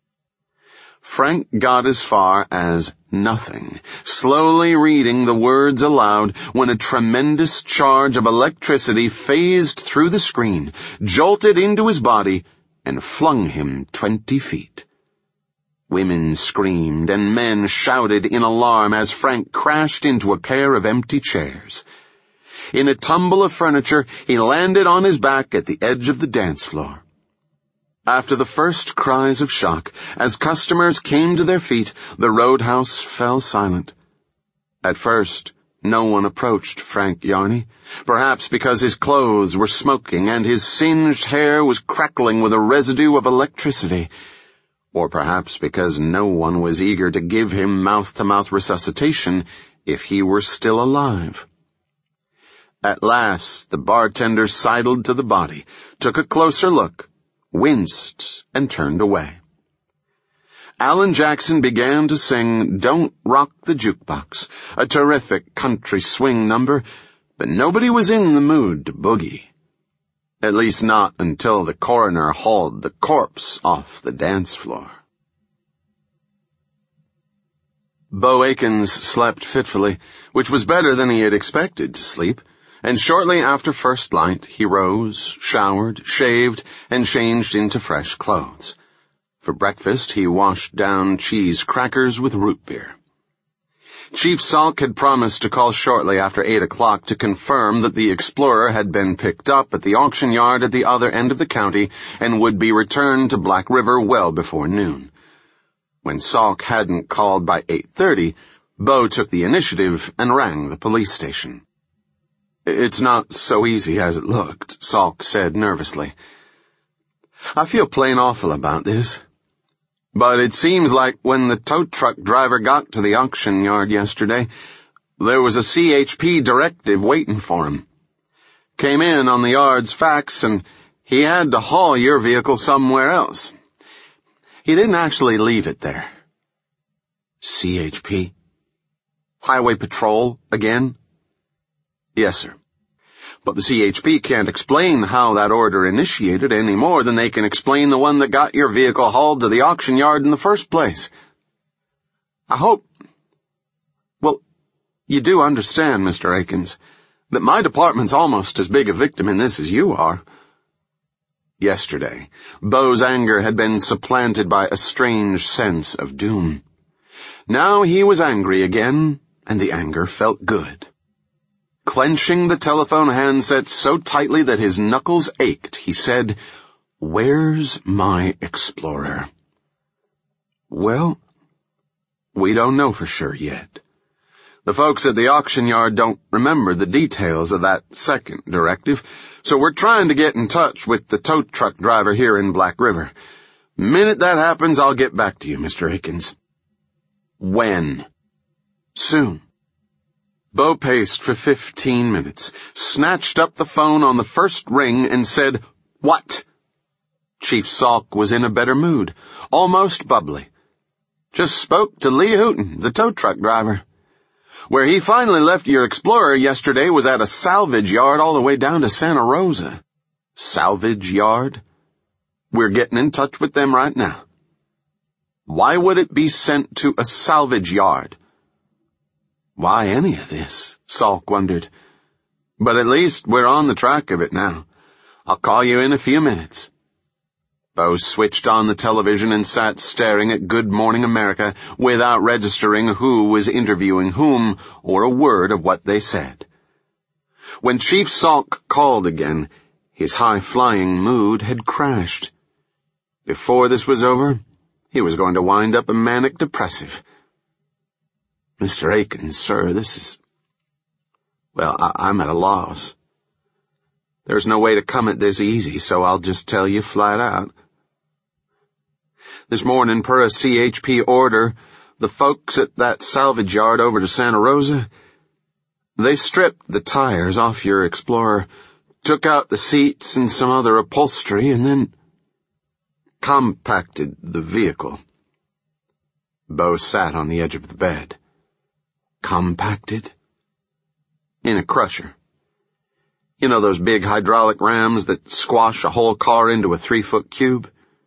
Frank got as far as nothing, slowly reading the words aloud, when a tremendous charge of electricity phased through the screen, jolted into his body, and flung him twenty feet. Women screamed and men shouted in alarm as Frank crashed into a pair of empty chairs. In a tumble of furniture, he landed on his back at the edge of the dance floor. After the first cries of shock, as customers came to their feet, the roadhouse fell silent. At first, no one approached Frank Yarney, perhaps because his clothes were smoking and his singed hair was crackling with a residue of electricity, or perhaps because no one was eager to give him mouth-to-mouth resuscitation if he were still alive. At last, the bartender sidled to the body, took a closer look, winced, and turned away. Alan Jackson began to sing Don't Rock the Jukebox, a terrific country swing number, but nobody was in the mood to boogie. At least not until the coroner hauled the corpse off the dance floor. Bo Akins slept fitfully, which was better than he had expected to sleep, and shortly after first light he rose, showered, shaved, and changed into fresh clothes. For breakfast he washed down cheese crackers with root beer. Chief Salk had promised to call shortly after eight o'clock to confirm that the Explorer had been picked up at the auction yard at the other end of the county and would be returned to Black River well before noon. When Salk hadn't called by eight thirty, Bo took the initiative and rang the police station. "It's not so easy as it looked," Salk said nervously. "I feel plain awful about this. But it seems like when the tow truck driver got to the auction yard yesterday, there was a C H P directive waiting for him. Came in on the yard's fax, and he had to haul your vehicle somewhere else. He didn't actually leave it there." C H P? Highway Patrol again? Yes, sir. But the C H P can't explain how that order initiated any more than they can explain the one that got your vehicle hauled to the auction yard in the first place. I hope... Well, you do understand, Mister Akins, that my department's almost as big a victim in this as you are. Yesterday, Bo's anger had been supplanted by a strange sense of doom. Now he was angry again, and the anger felt good. Clenching the telephone handset so tightly that his knuckles ached, he said, Where's my Explorer? Well, we don't know for sure yet. The folks at the auction yard don't remember the details of that second directive, so we're trying to get in touch with the tow truck driver here in Black River. Minute that happens, I'll get back to you, Mister Akins. When? Soon. Bo paced for fifteen minutes, snatched up the phone on the first ring and said, "What?" Chief Salk was in a better mood, almost bubbly. "Just spoke to Lee Hooten, the tow truck driver. Where he finally left your Explorer yesterday was at a salvage yard all the way down to Santa Rosa." Salvage yard? We're getting in touch with them right now. Why would it be sent to a salvage yard? Why any of this? Salk wondered. But at least we're on the track of it now. I'll call you in a few minutes. Bo switched on the television and sat staring at Good Morning America without registering who was interviewing whom or a word of what they said. When Chief Salk called again, his high-flying mood had crashed. Before this was over, he was going to wind up a manic depressive. "Mister Akins, sir, this is... Well, I- I'm at a loss. There's no way to come at this easy, so I'll just tell you flat out. This morning, per a C H P order, the folks at that salvage yard over to Santa Rosa, they stripped the tires off your Explorer, took out the seats and some other upholstery, and then compacted the vehicle." Bo sat on the edge of the bed. Compacted? In a crusher. You know those big hydraulic rams that squash a whole car into a three-foot cube?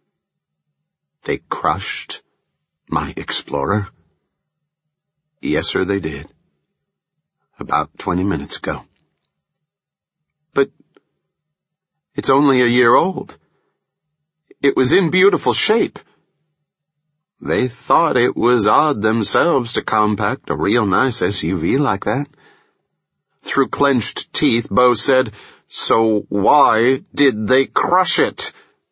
They crushed my Explorer? Yes, sir, they did. About twenty minutes ago. But it's only a year old. It was in beautiful shape. They thought it was odd themselves to compact a real nice S U V like that. Through clenched teeth, Bo said, "So why did they crush it?"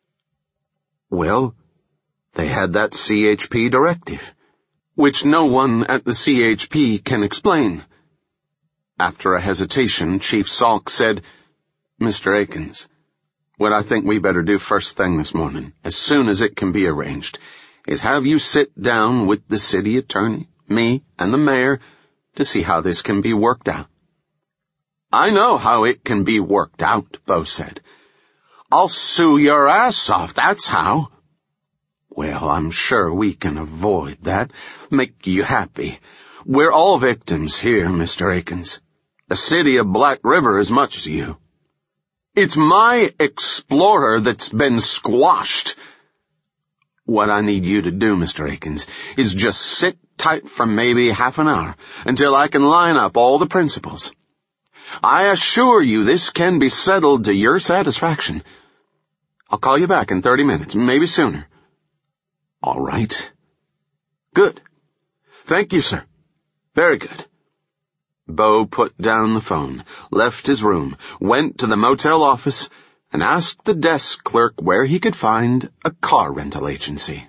Well, they had that C H P directive, which no one at the C H P can explain. After a hesitation, Chief Salk said, "Mister Akins, what I think we better do first thing this morning, as soon as it can be arranged, is have you sit down with the city attorney, me, and the mayor to see how this can be worked out." "I know how it can be worked out," Bo said. "I'll sue your ass off, that's how." "Well, I'm sure we can avoid that. Make you happy. We're all victims here, Mister Akins. The city of Black River as much as you. It's my Explorer that's been squashed. What I need you to do, Mister Akins, is just sit tight for maybe half an hour until I can line up all the principles. I assure you this can be settled to your satisfaction. I'll call you back in thirty minutes, maybe sooner." "All right." "Good. Thank you, sir. Very good." Bo put down the phone, left his room, went to the motel office, and asked the desk clerk where he could find a car rental agency.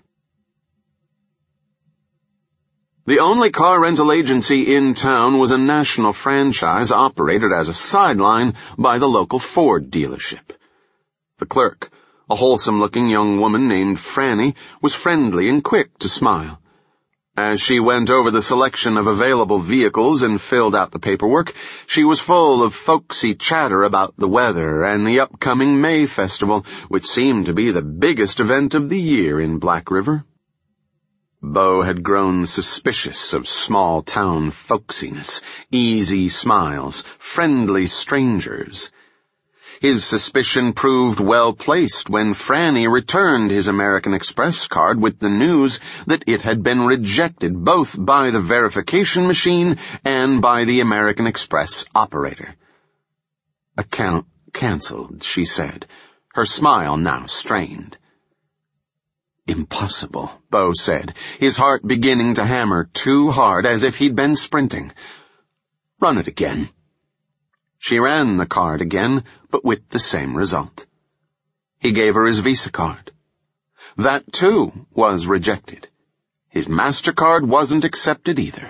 The only car rental agency in town was a national franchise operated as a sideline by the local Ford dealership. The clerk, a wholesome-looking young woman named Franny, was friendly and quick to smile. As she went over the selection of available vehicles and filled out the paperwork, she was full of folksy chatter about the weather and the upcoming May Festival, which seemed to be the biggest event of the year in Black River. Bo had grown suspicious of small-town folksiness, easy smiles, friendly strangers. His suspicion proved well-placed when Franny returned his American Express card with the news that it had been rejected both by the verification machine and by the American Express operator. "Account canceled," she said, her smile now strained. "Impossible," Bo said, his heart beginning to hammer too hard as if he'd been sprinting. "Run it again." She ran the card again, but with the same result. He gave her his Visa card. That, too, was rejected. His MasterCard wasn't accepted either.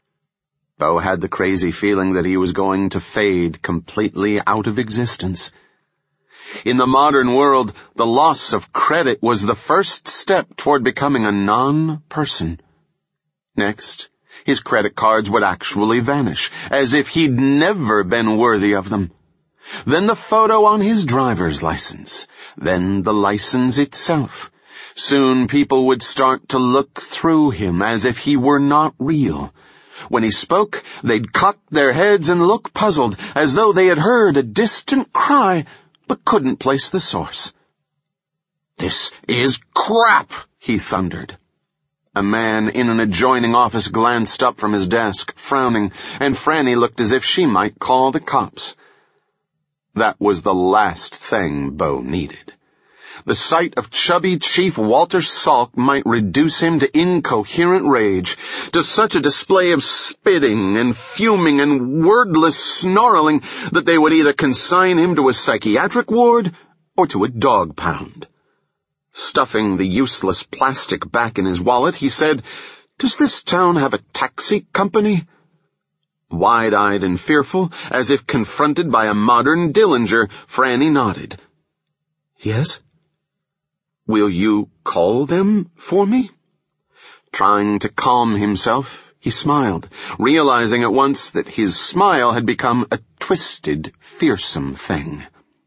Bo had the crazy feeling that he was going to fade completely out of existence. In the modern world, the loss of credit was the first step toward becoming a non-person. Next, his credit cards would actually vanish, as if he'd never been worthy of them. Then the photo on his driver's license. Then the license itself. Soon people would start to look through him as if he were not real. When he spoke, they'd cock their heads and look puzzled, as though they had heard a distant cry, but couldn't place the source. "This is crap," he thundered. A man in an adjoining office glanced up from his desk, frowning, and Franny looked as if she might call the cops. That was the last thing Bo needed. The sight of chubby Chief Walter Salk might reduce him to incoherent rage, to such a display of spitting and fuming and wordless snarling that they would either consign him to a psychiatric ward or to a dog pound. Stuffing the useless plastic back in his wallet, he said, "Does this town have a taxi company?" Wide-eyed and fearful, as if confronted by a modern Dillinger, Franny nodded. "Yes?" "Will you call them for me?" Trying to calm himself, he smiled, realizing at once that his smile had become a twisted, fearsome thing.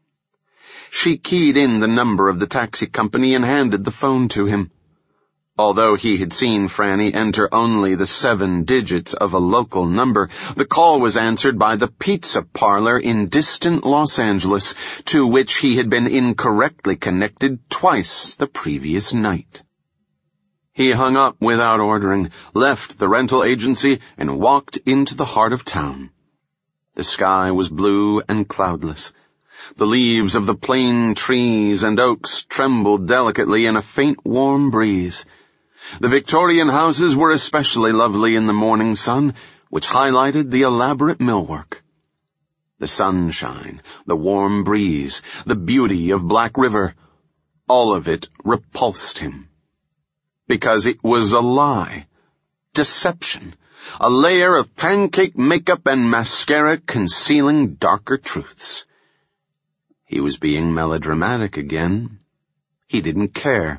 She keyed in the number of the taxi company and handed the phone to him. Although he had seen Franny enter only the seven digits of a local number, the call was answered by the pizza parlor in distant Los Angeles, to which he had been incorrectly connected twice the previous night. He hung up without ordering, left the rental agency, and walked into the heart of town. The sky was blue and cloudless. The leaves of the plane trees and oaks trembled delicately in a faint warm breeze. The Victorian houses were especially lovely in the morning sun, which highlighted the elaborate millwork. The sunshine, the warm breeze, the beauty of Black River, all of it repulsed him. Because it was a lie, deception, a layer of pancake makeup and mascara concealing darker truths. He was being melodramatic again. He didn't care.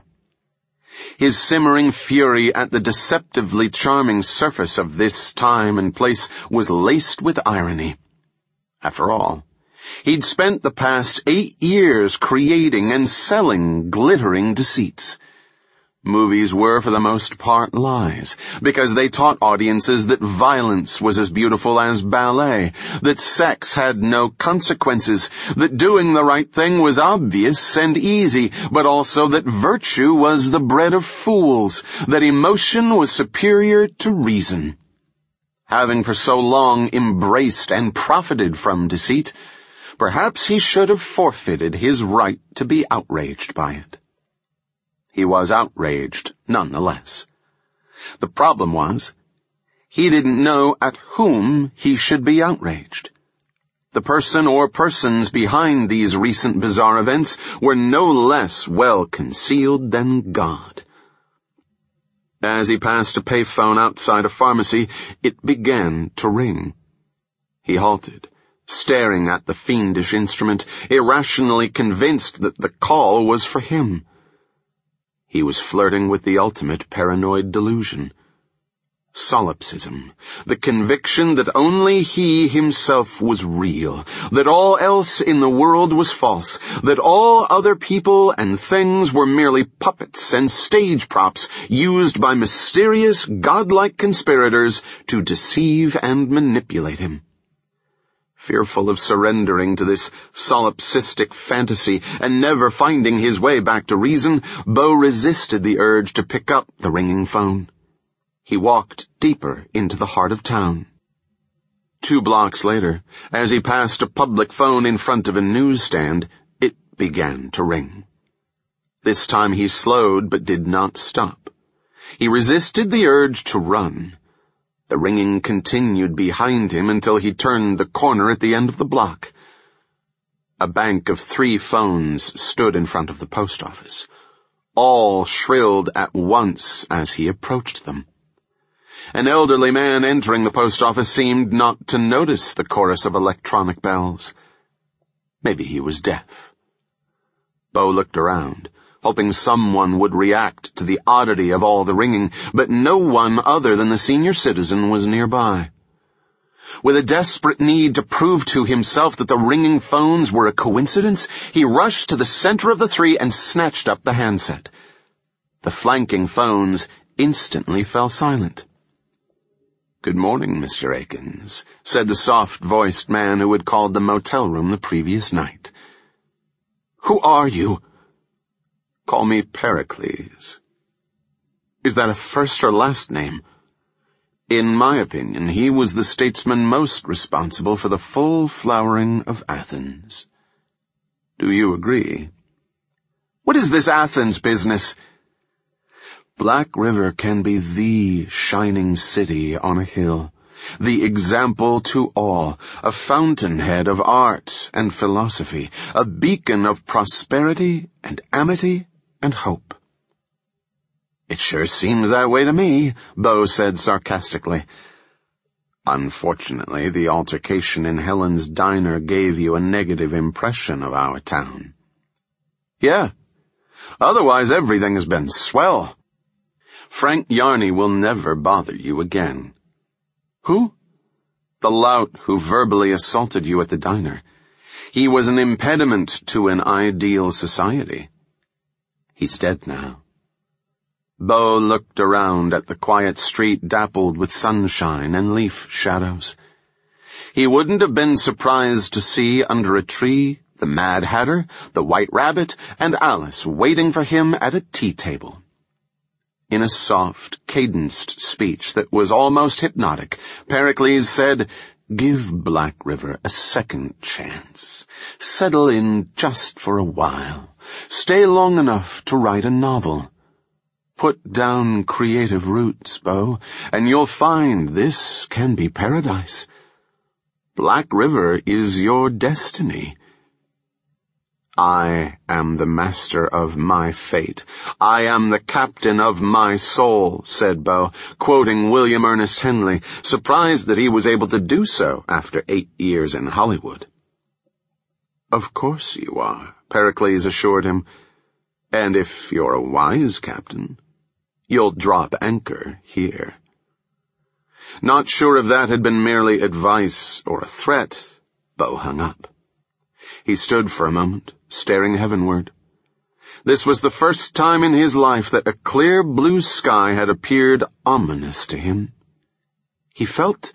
His simmering fury at the deceptively charming surface of this time and place was laced with irony. After all, he'd spent the past eight years creating and selling glittering deceits. Movies were, for the most part, lies, because they taught audiences that violence was as beautiful as ballet, that sex had no consequences, that doing the right thing was obvious and easy, but also that virtue was the bread of fools, that emotion was superior to reason. Having for so long embraced and profited from deceit, perhaps he should have forfeited his right to be outraged by it. He was outraged, nonetheless. The problem was, he didn't know at whom he should be outraged. The person or persons behind these recent bizarre events were no less well concealed than God. As he passed a payphone outside a pharmacy, it began to ring. He halted, staring at the fiendish instrument, irrationally convinced that the call was for him. He was flirting with the ultimate paranoid delusion. Solipsism, the conviction that only he himself was real, that all else in the world was false, that all other people and things were merely puppets and stage props used by mysterious, godlike conspirators to deceive and manipulate him. Fearful of surrendering to this solipsistic fantasy and never finding his way back to reason, Bo resisted the urge to pick up the ringing phone. He walked deeper into the heart of town. Two blocks later, as he passed a public phone in front of a newsstand, it began to ring. This time he slowed but did not stop. He resisted the urge to run. The ringing continued behind him until he turned the corner at the end of the block. A bank of three phones stood in front of the post office. All shrilled at once as he approached them. An elderly man entering the post office seemed not to notice the chorus of electronic bells. Maybe he was deaf. Bo looked around, hoping someone would react to the oddity of all the ringing, but no one other than the senior citizen was nearby. With a desperate need to prove to himself that the ringing phones were a coincidence, he rushed to the center of the three and snatched up the handset. The flanking phones instantly fell silent. "Good morning, Mister Akins," said the soft-voiced man who had called the motel room the previous night. "Who are you?" "Call me Pericles." "Is that a first or last name?" In my opinion, he was the statesman most responsible for the full flowering of Athens. Do you agree? What is this Athens business? Black River can be the shining city on a hill, the example to all, a fountainhead of art and philosophy, a beacon of prosperity and amity and hope. It sure seems that way to me, Bo said sarcastically. Unfortunately, the altercation in Helen's diner gave you a negative impression of our town. Yeah. Otherwise, everything has been swell. Frank Yarney will never bother you again. Who? The lout who verbally assaulted you at the diner. He was an impediment to an ideal society. He's dead now. Bo looked around at the quiet street dappled with sunshine and leaf shadows. He wouldn't have been surprised to see under a tree the Mad Hatter, the White Rabbit, and Alice waiting for him at a tea table. In a soft, cadenced speech that was almost hypnotic, Pericles said, "Give Black River a second chance. Settle in just for a while. Stay long enough to write a novel. Put down creative roots, Bo, and you'll find this can be paradise. Black River is your destiny." I am the master of my fate. I am the captain of my soul, said Bo, quoting William Ernest Henley, surprised that he was able to do so after eight years in Hollywood. Of course you are, Pericles assured him. And if you're a wise captain, you'll drop anchor here. Not sure if that had been merely advice or a threat, Bo hung up. He stood for a moment, staring heavenward. This was the first time in his life that a clear blue sky had appeared ominous to him. He felt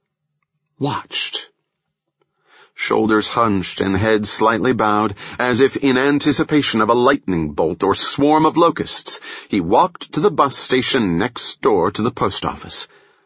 watched. Shoulders hunched and head slightly bowed, as if in anticipation of a lightning bolt or swarm of locusts, he walked to the bus station next door to the post office.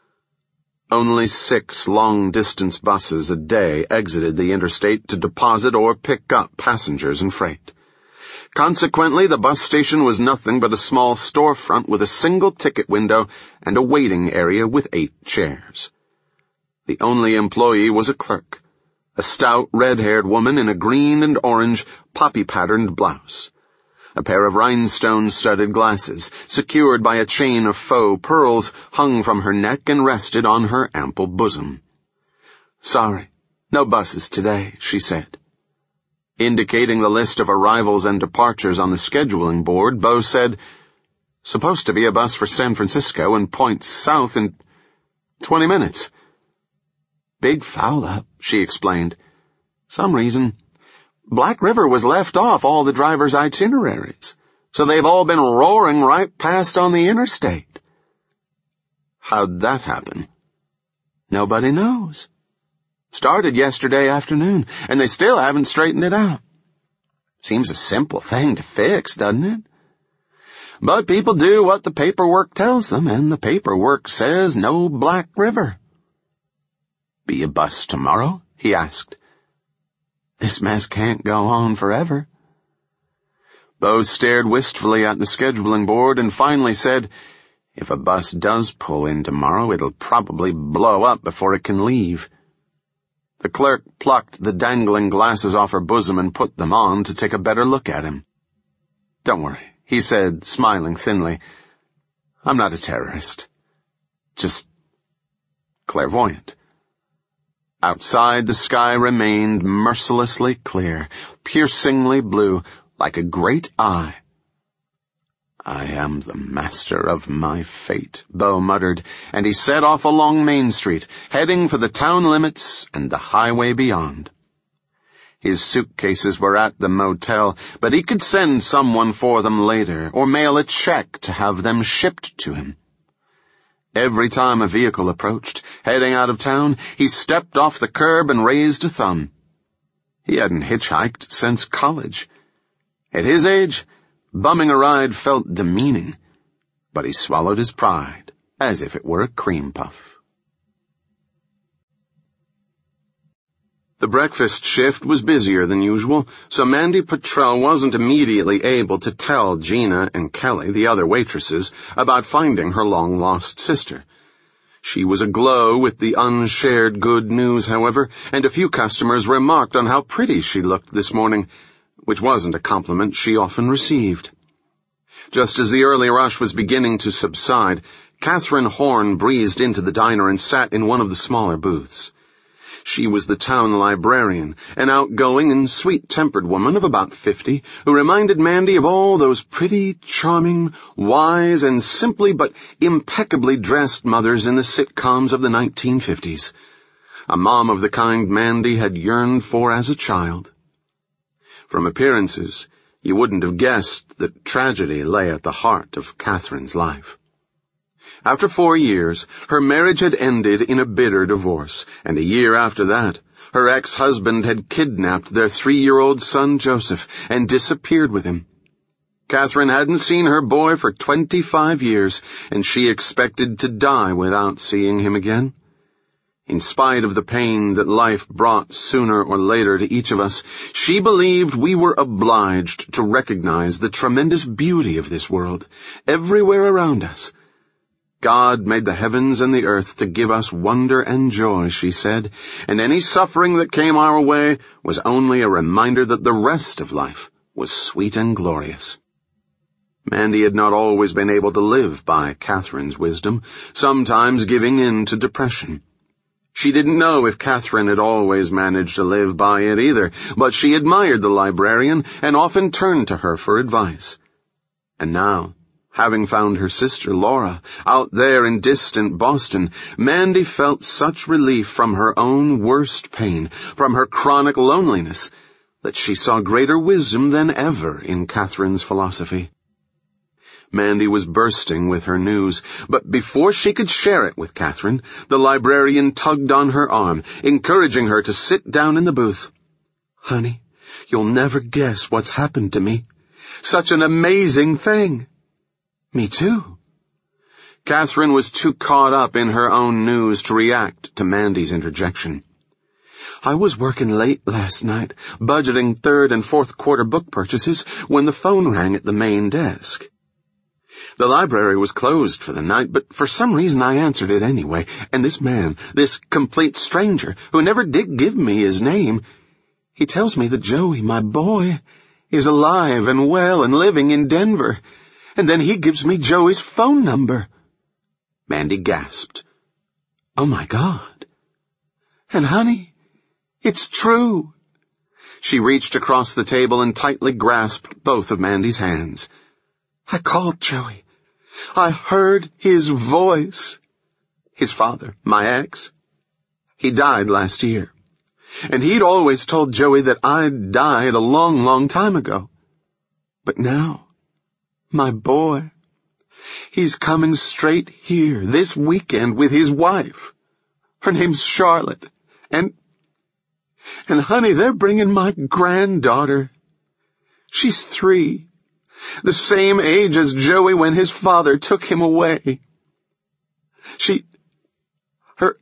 Only six long-distance buses a day exited the interstate to deposit or pick up passengers and freight. Consequently, the bus station was nothing but a small storefront with a single ticket window and a waiting area with eight chairs. The only employee was a clerk, a stout red-haired woman in a green and orange poppy-patterned blouse. A pair of rhinestone-studded glasses, secured by a chain of faux pearls, hung from her neck and rested on her ample bosom. Sorry, no buses today, she said. Indicating the list of arrivals and departures on the scheduling board, Bo said, Supposed to be a bus for San Francisco and points south in twenty minutes. Big foul-up, she explained. Some reason. Black River was left off all the drivers' itineraries, so they've all been roaring right past on the interstate. How'd that happen? Nobody knows. Started yesterday afternoon, and they still haven't straightened it out. Seems a simple thing to fix, doesn't it? But people do what the paperwork tells them, and the paperwork says no Black River. Be a bus tomorrow? He asked. This mess can't go on forever. Bo stared wistfully at the scheduling board and finally said, If a bus does pull in tomorrow, it'll probably blow up before it can leave. The clerk plucked the dangling glasses off her bosom and put them on to take a better look at him. "Don't worry," he said, smiling thinly. "I'm not a terrorist. Just clairvoyant." Outside, the sky remained mercilessly clear, piercingly blue, like a great eye. "I am the master of my fate," Beau muttered, and he set off along Main Street, heading for the town limits and the highway beyond. His suitcases were at the motel, but he could send someone for them later, or mail a check to have them shipped to him. Every time a vehicle approached, heading out of town, he stepped off the curb and raised a thumb. He hadn't hitchhiked since college. At his age, bumming a ride felt demeaning, but he swallowed his pride as if it were a cream puff. The breakfast shift was busier than usual, so Mandy Patrell wasn't immediately able to tell Gina and Kelly, the other waitresses, about finding her long-lost sister. She was aglow with the unshared good news, however, and a few customers remarked on how pretty she looked this morning, which wasn't a compliment she often received. Just as the early rush was beginning to subside, Catherine Horn breezed into the diner and sat in one of the smaller booths. She was the town librarian, an outgoing and sweet-tempered woman of about fifty, who reminded Mandy of all those pretty, charming, wise, and simply but impeccably dressed mothers in the sitcoms of the nineteen fifties. A mom of the kind Mandy had yearned for as a child. From appearances, you wouldn't have guessed that tragedy lay at the heart of Catherine's life. After four years, her marriage had ended in a bitter divorce, and a year after that, her ex-husband had kidnapped their three-year-old son Joseph and disappeared with him. Catherine hadn't seen her boy for twenty-five years, and she expected to die without seeing him again. In spite of the pain that life brought sooner or later to each of us, she believed we were obliged to recognize the tremendous beauty of this world, everywhere around us. God made the heavens and the earth to give us wonder and joy, she said, and any suffering that came our way was only a reminder that the rest of life was sweet and glorious. Mandy had not always been able to live by Catherine's wisdom, sometimes giving in to depression. She didn't know if Catherine had always managed to live by it either, but she admired the librarian and often turned to her for advice. And now, having found her sister Laura out there in distant Boston, Mandy felt such relief from her own worst pain, from her chronic loneliness, that she saw greater wisdom than ever in Catherine's philosophy. Mandy was bursting with her news, but before she could share it with Catherine, the librarian tugged on her arm, encouraging her to sit down in the booth. "Honey, you'll never guess what's happened to me. Such an amazing thing." "Me too." Catherine was too caught up in her own news to react to Mandy's interjection. "I was working late last night, budgeting third and fourth quarter book purchases, when the phone rang at the main desk. The library was closed for the night, but for some reason I answered it anyway, and this man, this complete stranger, who never did give me his name, he tells me that Joey, my boy, is alive and well and living in Denver, and then he gives me Joey's phone number." Mandy gasped. "Oh, my God. And, honey, it's true." She reached across the table and tightly grasped both of Mandy's hands. "I called Joey. I heard his voice. His father, my ex, he died last year, and he'd always told Joey that I'd died a long, long time ago. But now, my boy, he's coming straight here this weekend with his wife. Her name's Charlotte, and, and honey, they're bringing my granddaughter. She's three. The same age as Joey when his father took him away. She, her,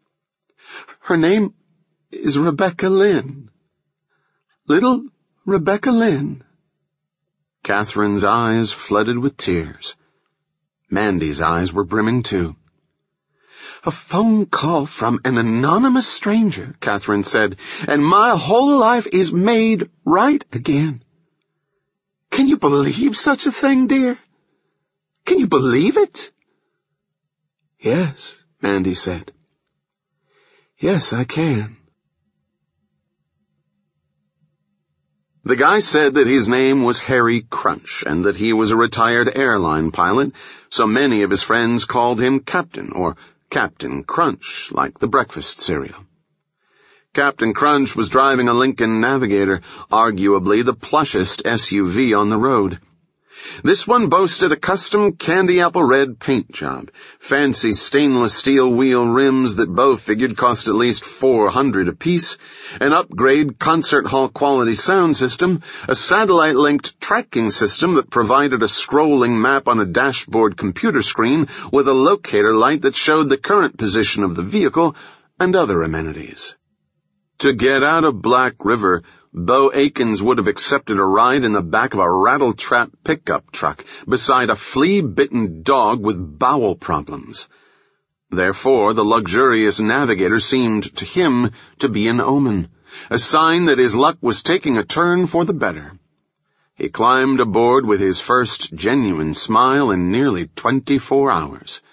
her name is Rebecca Lynn. Little Rebecca Lynn." Catherine's eyes flooded with tears. Mandy's eyes were brimming too. A phone call from an anonymous stranger, Catherine said, and my whole life is made right again. Can you believe such a thing, dear? Can you believe it? Yes, Mandy said. Yes, I can. The guy said that his name was Harry Crunch and that he was a retired airline pilot, so many of his friends called him Captain or Captain Crunch, like the breakfast cereal. Captain Crunch was driving a Lincoln Navigator, arguably the plushest S U V on the road. This one boasted a custom candy apple red paint job, fancy stainless steel wheel rims that Bo figured cost at least four hundred apiece, an upgrade concert hall quality sound system, a satellite-linked tracking system that provided a scrolling map on a dashboard computer screen with a locator light that showed the current position of the vehicle, and other amenities. To get out of Black River, Bo Akins would have accepted a ride in the back of a rattle-trap pickup truck beside a flea-bitten dog with bowel problems. Therefore, the luxurious Navigator seemed to him to be an omen, a sign that his luck was taking a turn for the better. He climbed aboard with his first genuine smile in nearly twenty-four hours.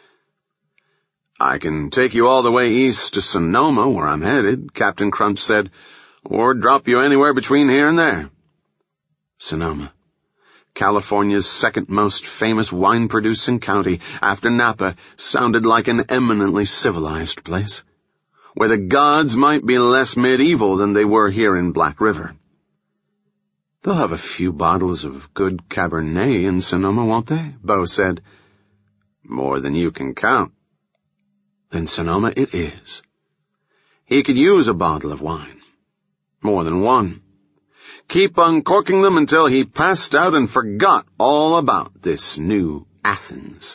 "I can take you all the way east to Sonoma, where I'm headed," Captain Crunch said, "or drop you anywhere between here and there." Sonoma, California's second most famous wine-producing county after Napa, sounded like an eminently civilized place, where the gods might be less medieval than they were here in Black River. "They'll have a few bottles of good Cabernet in Sonoma, won't they?" Bo said. "More than you can count." "Then Sonoma it is." He could use a bottle of wine. More than one. Keep uncorking them until he passed out and forgot all about this new Athens.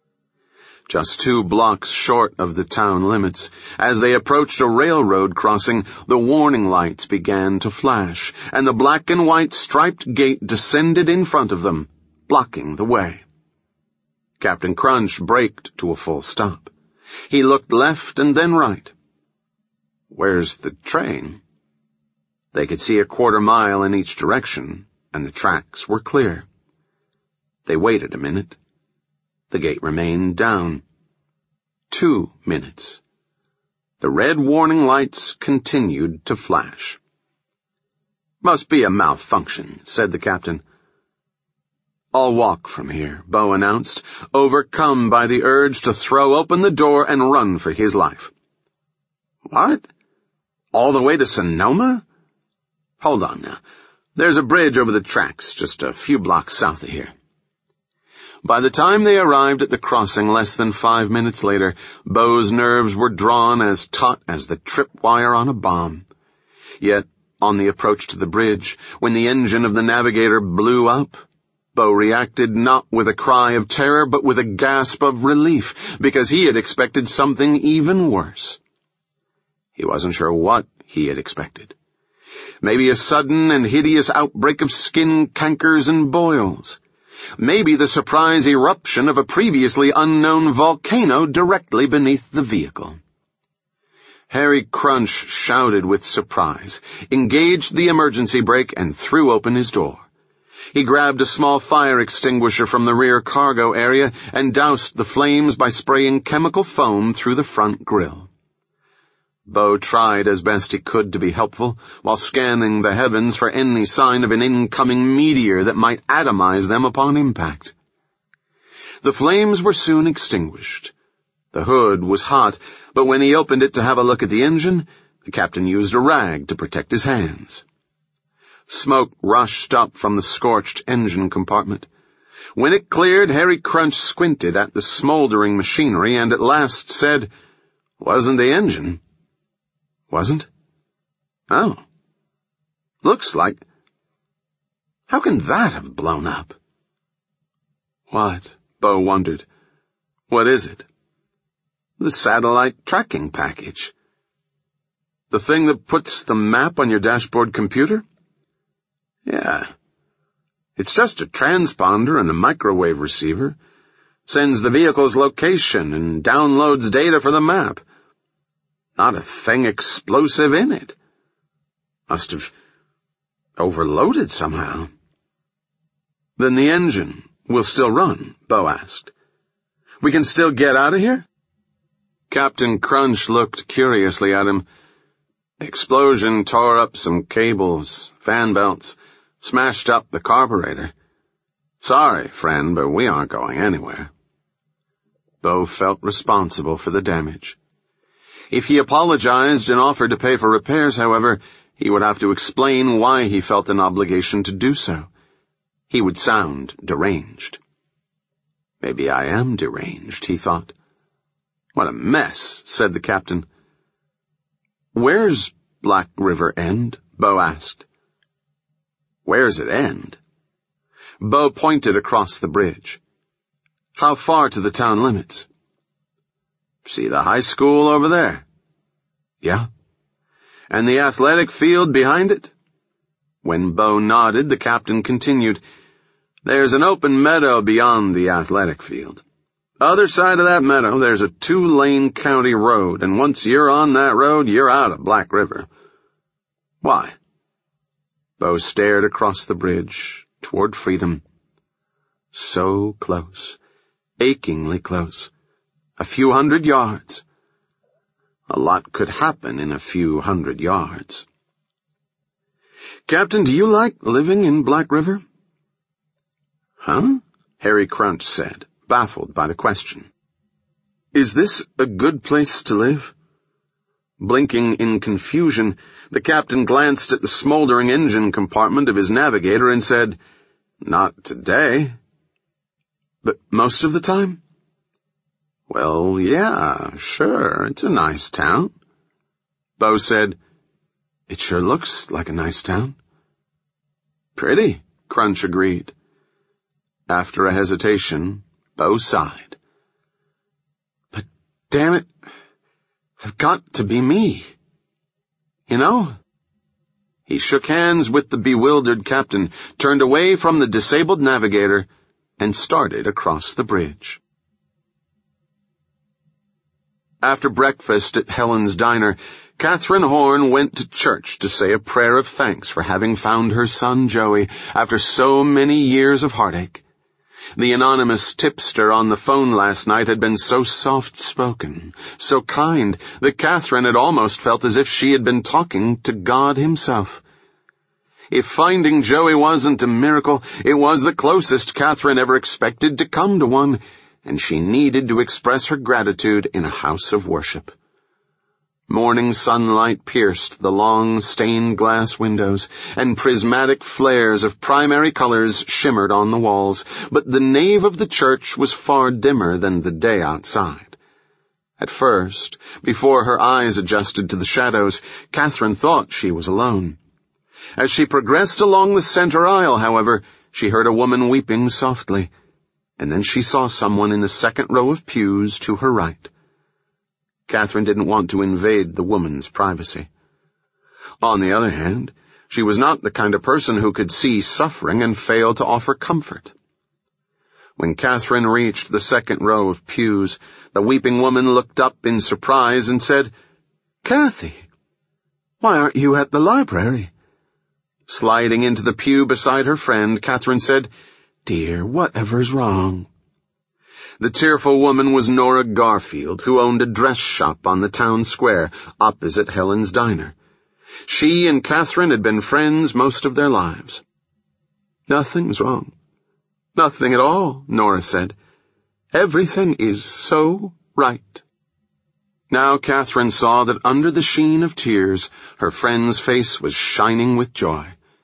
Just two blocks short of the town limits, as they approached a railroad crossing, the warning lights began to flash, and the black and white striped gate descended in front of them, blocking the way. Captain Crunch braked to a full stop. He looked left and then right. Where's the train? They could see a quarter mile in each direction, and the tracks were clear. They waited a minute. The gate remained down. Two minutes. The red warning lights continued to flash. "Must be a malfunction," said the captain. "I'll walk from here," Bo announced, overcome by the urge to throw open the door and run for his life. "What? All the way to Sonoma? Hold on now. There's a bridge over the tracks just a few blocks south of here." By the time they arrived at the crossing less than five minutes later, Bo's nerves were drawn as taut as the tripwire on a bomb. Yet, on the approach to the bridge, when the engine of the Navigator blew up, Bo reacted not with a cry of terror but with a gasp of relief, because he had expected something even worse. He wasn't sure what he had expected. Maybe a sudden and hideous outbreak of skin cankers and boils. Maybe the surprise eruption of a previously unknown volcano directly beneath the vehicle. Harry Crunch shouted with surprise, engaged the emergency brake, and threw open his door. He grabbed a small fire extinguisher from the rear cargo area and doused the flames by spraying chemical foam through the front grille. Bo tried as best he could to be helpful, while scanning the heavens for any sign of an incoming meteor that might atomize them upon impact. The flames were soon extinguished. The hood was hot, but when he opened it to have a look at the engine, the captain used a rag to protect his hands. Smoke rushed up from the scorched engine compartment. When it cleared, Harry Crunch squinted at the smoldering machinery and at last said, "Wasn't the engine?" "Wasn't? Oh. Looks like... How can that have blown up?" "What?" Bo wondered. "What is it?" "The satellite tracking package. The thing that puts the map on your dashboard computer?" "Yeah. It's just a transponder and a microwave receiver. Sends the vehicle's location and downloads data for the map. Not a thing explosive in it. Must have overloaded somehow. Then the engine will still run, Bo asked. We can still get out of here? Captain Crunch looked curiously at him. Explosion tore up some cables, fan belts, smashed up the carburetor. Sorry, friend, but we aren't going anywhere. Bo felt responsible for the damage. If he apologized and offered to pay for repairs, however, he would have to explain why he felt an obligation to do so. He would sound deranged. Maybe I am deranged, he thought. What a mess, said the captain. Where's Black River end? Bo asked. Where's it end? Bo pointed across the bridge. How far to the town limits? See the high school over there? Yeah. And the athletic field behind it? When Bo nodded, the captain continued, There's an open meadow beyond the athletic field. Other side of that meadow, there's a two-lane county road, and once you're on that road, you're out of Black River. Why? Bo stared across the bridge, toward freedom. So close, achingly close. A few hundred yards. A lot could happen in a few hundred yards. Captain, do you like living in Black River? Huh? Harry Crunch said, baffled by the question. Is this a good place to live? Blinking in confusion, the captain glanced at the smoldering engine compartment of his navigator and said, Not today. But most of the time? Well, yeah, sure, it's a nice town. Bo said, It sure looks like a nice town. Pretty, Crunch agreed. After a hesitation, Bo sighed. But damn it, I've got to be me. You know? He shook hands with the bewildered captain, turned away from the disabled navigator, and started across the bridge. After breakfast at Helen's Diner, Catherine Horn went to church to say a prayer of thanks for having found her son Joey after so many years of heartache. The anonymous tipster on the phone last night had been so soft-spoken, so kind, that Catherine had almost felt as if she had been talking to God himself. If finding Joey wasn't a miracle, it was the closest Catherine ever expected to come to one, and she needed to express her gratitude in a house of worship. Morning sunlight pierced the long stained-glass windows, and prismatic flares of primary colors shimmered on the walls, but the nave of the church was far dimmer than the day outside. At first, before her eyes adjusted to the shadows, Catherine thought she was alone. As she progressed along the center aisle, however, she heard a woman weeping softly, and then she saw someone in the second row of pews to her right. Catherine didn't want to invade the woman's privacy. On the other hand, she was not the kind of person who could see suffering and fail to offer comfort. When Catherine reached the second row of pews, the weeping woman looked up in surprise and said, "Kathy, why aren't you at the library?" Sliding into the pew beside her friend, Catherine said, "Dear, whatever's wrong?" The tearful woman was Nora Garfield, who owned a dress shop on the town square opposite Helen's Diner. She and Catherine had been friends most of their lives. "Nothing's wrong. Nothing at all," Nora said. "Everything is so right." Now Catherine saw that under the sheen of tears, her friend's face was shining with joy.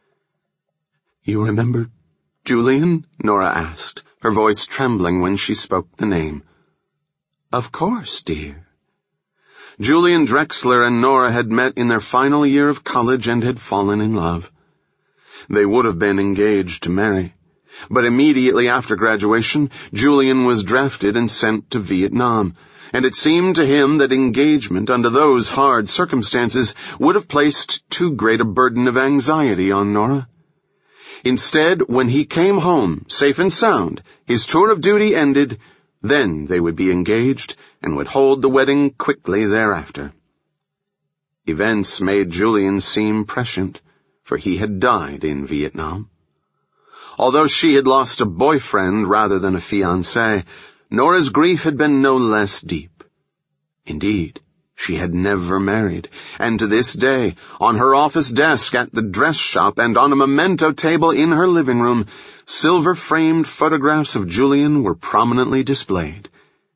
"You remember Julian?" Nora asked, her voice trembling when she spoke the name. "Of course, dear." Julian Drexler and Nora had met in their final year of college and had fallen in love. They would have been engaged to marry, but immediately after graduation, Julian was drafted and sent to Vietnam, and it seemed to him that engagement under those hard circumstances would have placed too great a burden of anxiety on Nora. Instead, when he came home, safe and sound, his tour of duty ended, Then they would be engaged and would hold the wedding quickly thereafter. Events made Julian seem prescient, for he had died in Vietnam. Although she had lost a boyfriend rather than a fiancé, Nora's grief had been no less deep. Indeed, she had never married, and to this day, on her office desk at the dress shop and on a memento table in her living room, silver-framed photographs of Julian were prominently displayed.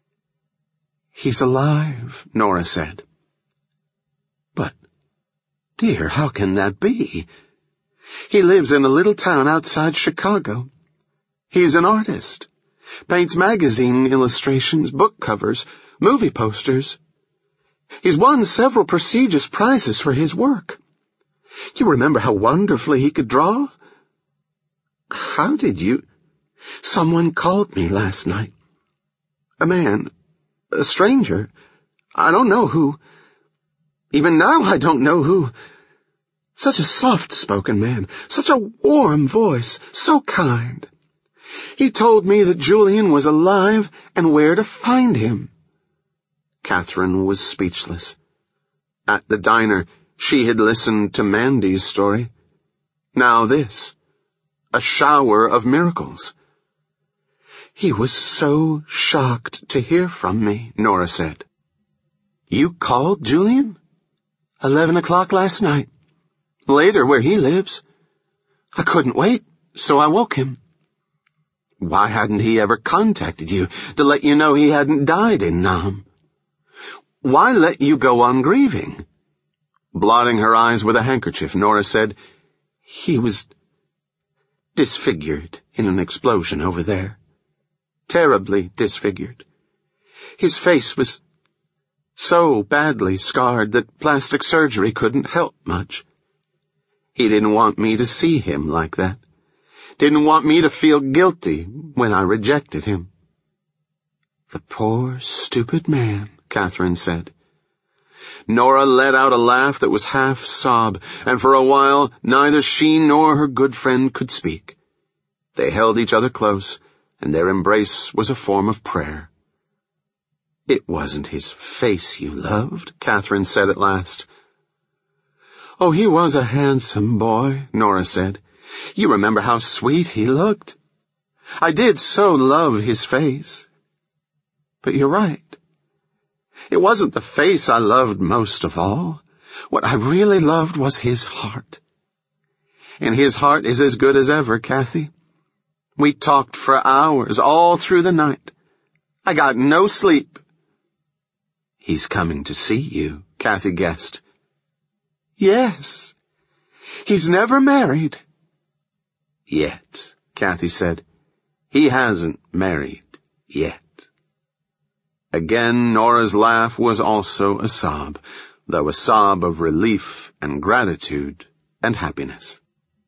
"He's alive," Nora said. "But, dear, how can that be? He lives in a little town outside Chicago. He's an artist. Paints magazine illustrations, book covers, movie posters. He's won several prestigious prizes for his work. You remember how wonderfully he could draw? How did you... Someone called me last night. A man, a stranger. I don't know who. Even now I don't know who. Such a soft-spoken man, such a warm voice, so kind. He told me that Julian was alive and where to find him." Catherine was speechless. At the diner, she had listened to Mandy's story. Now this. A shower of miracles. "He was so shocked to hear from me," Nora said. "You called Julian?" Eleven o'clock last night. Later where he lives. I couldn't wait, so I woke him." "Why hadn't he ever contacted you to let you know he hadn't died in Nam? Why let you go on grieving?" Blotting her eyes with a handkerchief, Nora said, "He was disfigured in an explosion over there. Terribly disfigured. His face was so badly scarred that plastic surgery couldn't help much. He didn't want me to see him like that. Didn't want me to feel guilty when I rejected him." "The poor, stupid man," Catherine said. Nora let out a laugh that was half sob, and for a while neither she nor her good friend could speak. They held each other close, and their embrace was a form of prayer. "It wasn't his face you loved," Catherine said at last. "Oh, he was a handsome boy," Nora said. "You remember how sweet he looked. I did so love his face. But you're right. It wasn't the face I loved most of all. What I really loved was his heart. And his heart is as good as ever, Kathy. We talked for hours, all through the night. I got no sleep." "He's coming to see you," Kathy guessed. "Yes. He's never married." "Yet," Kathy said. "He hasn't married yet." Again, Nora's laugh was also a sob, though a sob of relief and gratitude and happiness.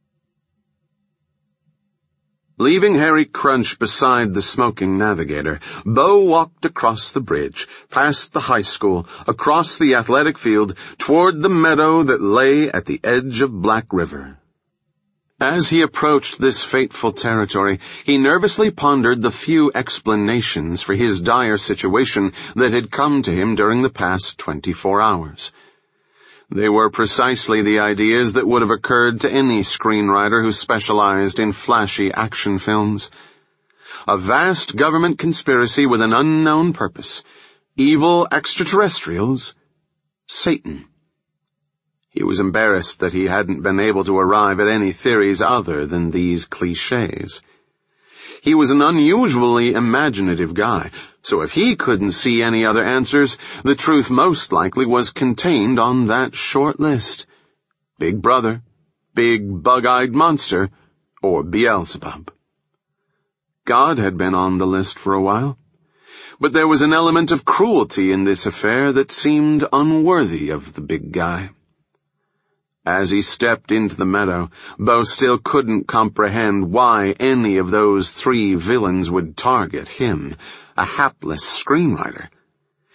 Leaving Harry Crunch beside the smoking navigator, Bo walked across the bridge, past the high school, across the athletic field, toward the meadow that lay at the edge of Black River. As he approached this fateful territory, he nervously pondered the few explanations for his dire situation that had come to him during the past twenty-four hours. They were precisely the ideas that would have occurred to any screenwriter who specialized in flashy action films. A vast government conspiracy with an unknown purpose. Evil extraterrestrials. Satan. He was embarrassed that he hadn't been able to arrive at any theories other than these clichés. He was an unusually imaginative guy, so if he couldn't see any other answers, the truth most likely was contained on that short list. Big Brother, Big Bug-Eyed Monster, or Beelzebub. God had been on the list for a while, but there was an element of cruelty in this affair that seemed unworthy of the big guy. As he stepped into the meadow, Bo still couldn't comprehend why any of those three villains would target him, a hapless screenwriter.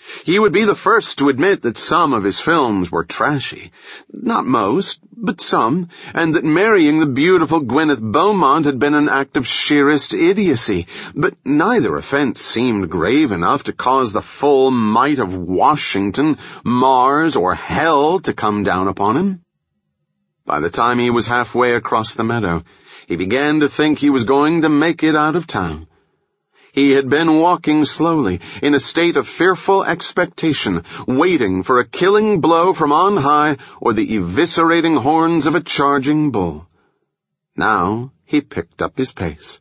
He would be the first to admit that some of his films were trashy. Not most, but some, and that marrying the beautiful Gwyneth Beaumont had been an act of sheerest idiocy. But neither offense seemed grave enough to cause the full might of Washington, Mars, or hell to come down upon him. By the time he was halfway across the meadow, he began to think he was going to make it out of town. He had been walking slowly, in a state of fearful expectation, waiting for a killing blow from on high or the eviscerating horns of a charging bull. Now he picked up his pace.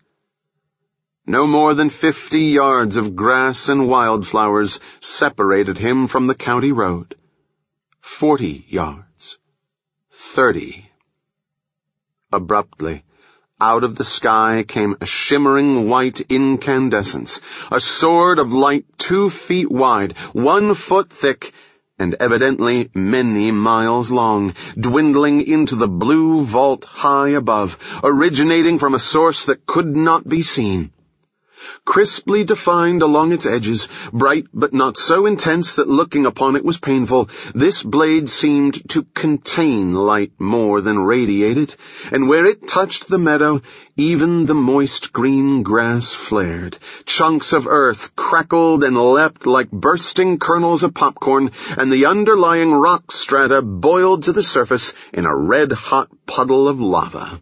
No more than fifty yards of grass and wildflowers separated him from the county road. Forty yards. Thirty. Abruptly, out of the sky came a shimmering white incandescence, a sword of light two feet wide, one foot thick, and evidently many miles long, dwindling into the blue vault high above, originating from a source that could not be seen. Crisply defined along its edges, bright but not so intense that looking upon it was painful, this blade seemed to contain light more than radiate it, and where it touched the meadow, even the moist green grass flared. Chunks of earth crackled and leapt like bursting kernels of popcorn, and the underlying rock strata boiled to the surface in a red-hot puddle of lava.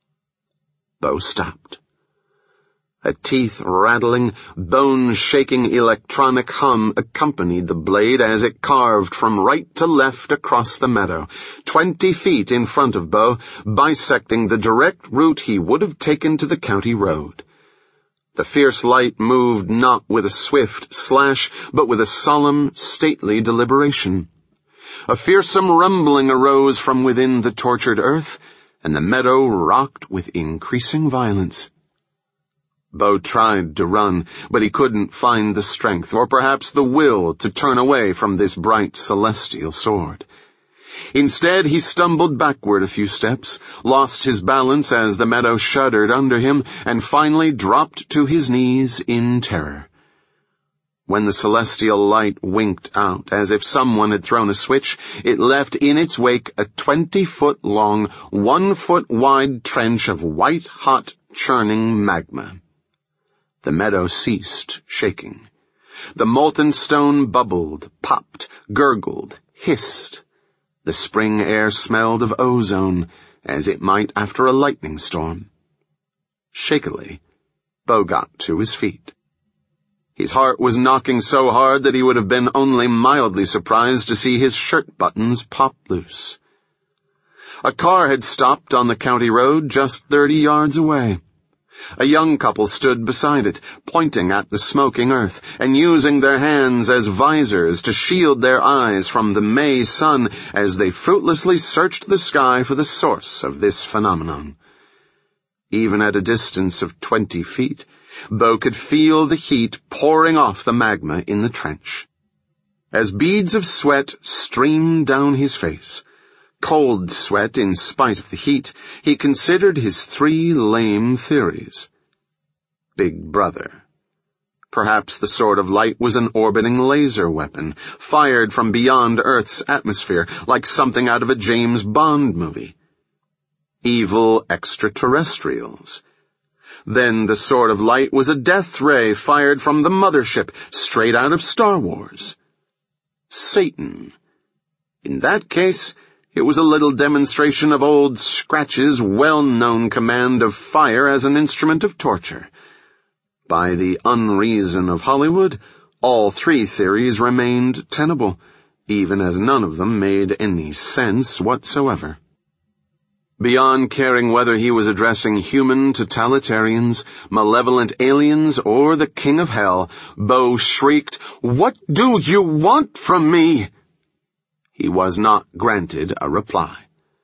Bo stopped. A teeth-rattling, bone-shaking electronic hum accompanied the blade as it carved from right to left across the meadow, twenty feet in front of Bo, bisecting the direct route he would have taken to the county road. The fierce light moved not with a swift slash, but with a solemn, stately deliberation. A fearsome rumbling arose from within the tortured earth, and the meadow rocked with increasing violence. Bo tried to run, but he couldn't find the strength, or perhaps the will, to turn away from this bright celestial sword. Instead, he stumbled backward a few steps, lost his balance as the meadow shuddered under him, and finally dropped to his knees in terror. When the celestial light winked out, as if someone had thrown a switch, it left in its wake a twenty-foot-long, one-foot-wide trench of white-hot, churning magma. The meadow ceased shaking. The molten stone bubbled, popped, gurgled, hissed. The spring air smelled of ozone, as it might after a lightning storm. Shakily, Bo got to his feet. His heart was knocking so hard that he would have been only mildly surprised to see his shirt buttons pop loose. A car had stopped on the county road just thirty yards away. A young couple stood beside it, pointing at the smoking earth, and using their hands as visors to shield their eyes from the May sun as they fruitlessly searched the sky for the source of this phenomenon. Even at a distance of twenty feet, Bo could feel the heat pouring off the magma in the trench. As beads of sweat streamed down his face, cold sweat in spite of the heat, he considered his three lame theories. Big Brother. Perhaps the Sword of Light was an orbiting laser weapon, fired from beyond Earth's atmosphere, like something out of a James Bond movie. Evil extraterrestrials. Then the Sword of Light was a death ray fired from the mothership, straight out of Star Wars. Satan. In that case, it was a little demonstration of Old Scratch's well-known command of fire as an instrument of torture. By the unreason of Hollywood, all three theories remained tenable, even as none of them made any sense whatsoever. Beyond caring whether he was addressing human totalitarians, malevolent aliens, or the King of Hell, Bo shrieked, "What do you want from me?" He was not granted a reply.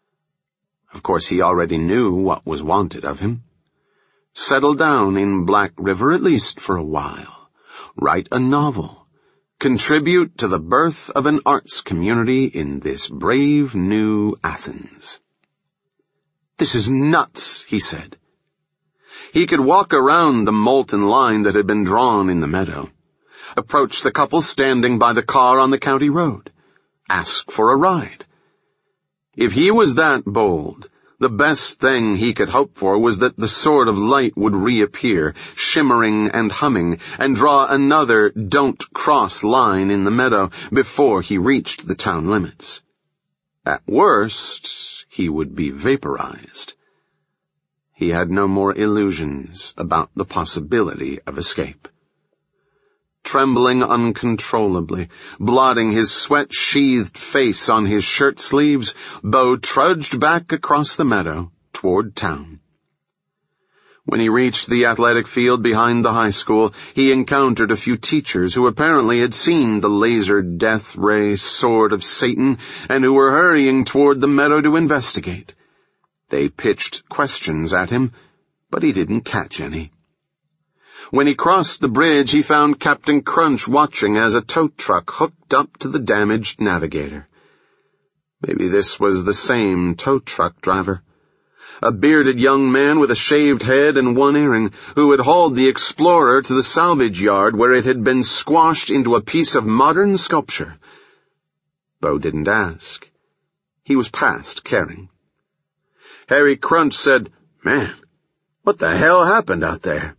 Of course, he already knew what was wanted of him. Settle down in Black River at least for a while. Write a novel. Contribute to the birth of an arts community in this brave new Athens. "This is nuts," he said. He could walk around the molten line that had been drawn in the meadow. approach the couple standing by the car on the county road, ask for a ride. If he was that bold, the best thing he could hope for was that the sword of light would reappear, shimmering and humming, and draw another "don't cross" line in the meadow before he reached the town limits. At worst, he would be vaporized. He had no more illusions about the possibility of escape. Trembling uncontrollably, blotting his sweat-sheathed face on his shirt sleeves, Bo trudged back across the meadow toward town. When he reached the athletic field behind the high school, he encountered a few teachers who apparently had seen the laser death ray sword of Satan and who were hurrying toward the meadow to investigate. They pitched questions at him, but he didn't catch any. When he crossed the bridge, he found Captain Crunch watching as a tow truck hooked up to the damaged navigator. Maybe this was the same tow truck driver. A bearded young man with a shaved head and one earring, who had hauled the Explorer to the salvage yard where it had been squashed into a piece of modern sculpture. Bo didn't ask. He was past caring. Harry Crunch said, "Man, what the hell happened out there?"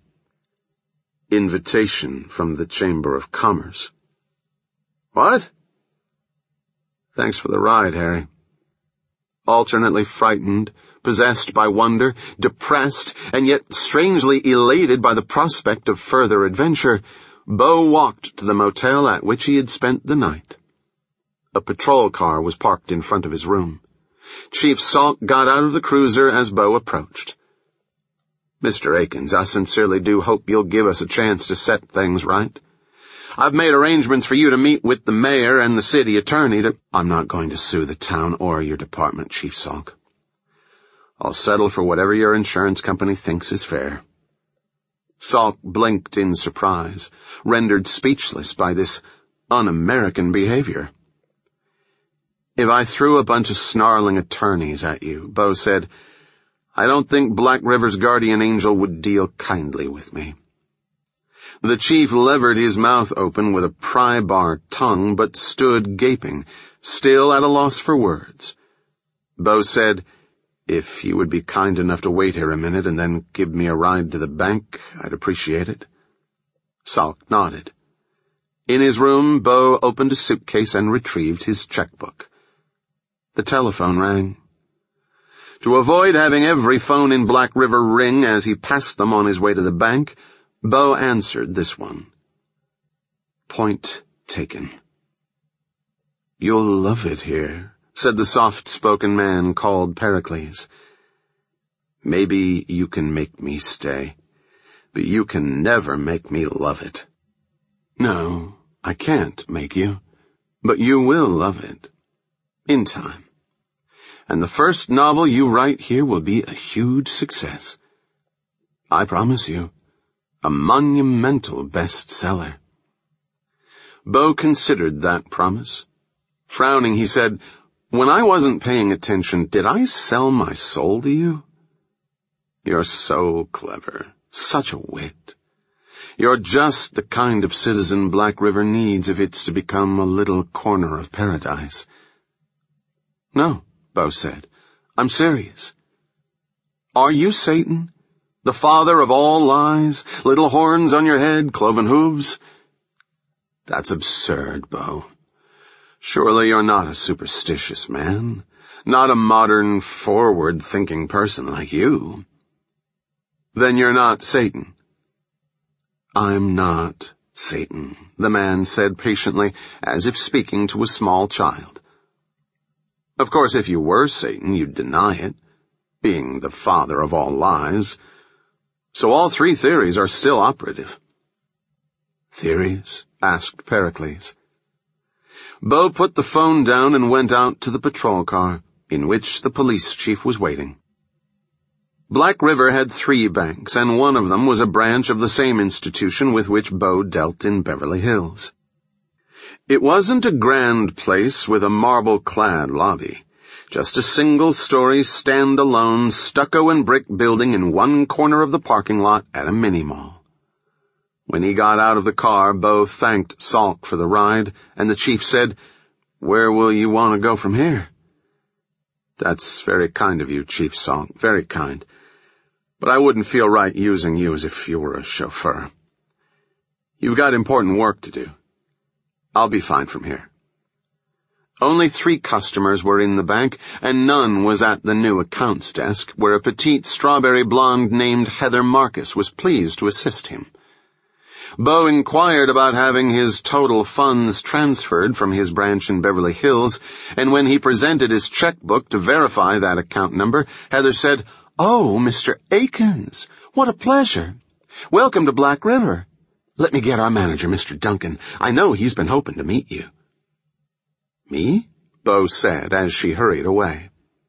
Invitation from the Chamber of Commerce. What? Thanks for the ride, Harry. Alternately frightened, possessed by wonder, depressed, and yet strangely elated by the prospect of further adventure, Bo walked to the motel at which he had spent the night. A patrol car was parked in front of his room. Chief Salk got out of the cruiser as Bo approached. "Mister Akins, I sincerely do hope you'll give us a chance to set things right. I've made arrangements for you to meet with the mayor and the city attorney to—" "I'm not going to sue the town or your department, Chief Salk. I'll settle for whatever your insurance company thinks is fair." Salk blinked in surprise, rendered speechless by this un-American behavior. "If I threw a bunch of snarling attorneys at you," Bo said, "I don't think Black River's guardian angel would deal kindly with me." The chief levered his mouth open with a pry-bar tongue, but stood gaping, still at a loss for words. Bo said, "If you would be kind enough to wait here a minute and then give me a ride to the bank, I'd appreciate it." Salk nodded. In his room, Bo opened a suitcase and retrieved his checkbook. The telephone rang. To avoid having every phone in Black River ring as he passed them on his way to the bank, Bo answered this one. Point taken. "You'll love it here," said the soft-spoken man called Pericles. "Maybe you can make me stay, but you can never make me love it." "No, I can't make you, but you will love it. In time. And the first novel you write here will be a huge success. I promise you, a monumental bestseller." Bo considered that promise. Frowning, he said, "When I wasn't paying attention, did I sell my soul to you?" "You're so clever, such a wit. You're just the kind of citizen Black River needs if it's to become a little corner of paradise." "No," Bo said. "I'm serious. Are you Satan, the father of all lies, little horns on your head, cloven hooves?" "That's absurd, Bo. Surely you're not a superstitious man, not a modern, forward-thinking person like you." "Then you're not Satan." "I'm not Satan," the man said patiently, as if speaking to a small child. "Of course, if you were Satan, you'd deny it, being the father of all lies. So all three theories are still operative." "Theories?" asked Pericles. Bo put the phone down and went out to the patrol car, in which the police chief was waiting. Black River had three banks, and one of them was a branch of the same institution with which Bo dealt in Beverly Hills. It wasn't a grand place with a marble-clad lobby, just a single-story, stand-alone, stucco and brick building in one corner of the parking lot at a mini-mall. When he got out of the car, Bo thanked Salk for the ride, and the chief said, "Where will you want to go from here?" "That's very kind of you, Chief Salk, very kind. But I wouldn't feel right using you as if you were a chauffeur. You've got important work to do. I'll be fine from here." Only three customers were in the bank, and none was at the new accounts desk, where a petite strawberry blonde named Heather Marcus was pleased to assist him. Bo inquired about having his total funds transferred from his branch in Beverly Hills, and when he presented his checkbook to verify that account number, Heather said, "Oh, Mister Akins, what a pleasure. Welcome to Black River. Let me get our manager, Mister Duncan. I know he's been hoping to meet you." "Me?" Bo said as she hurried away.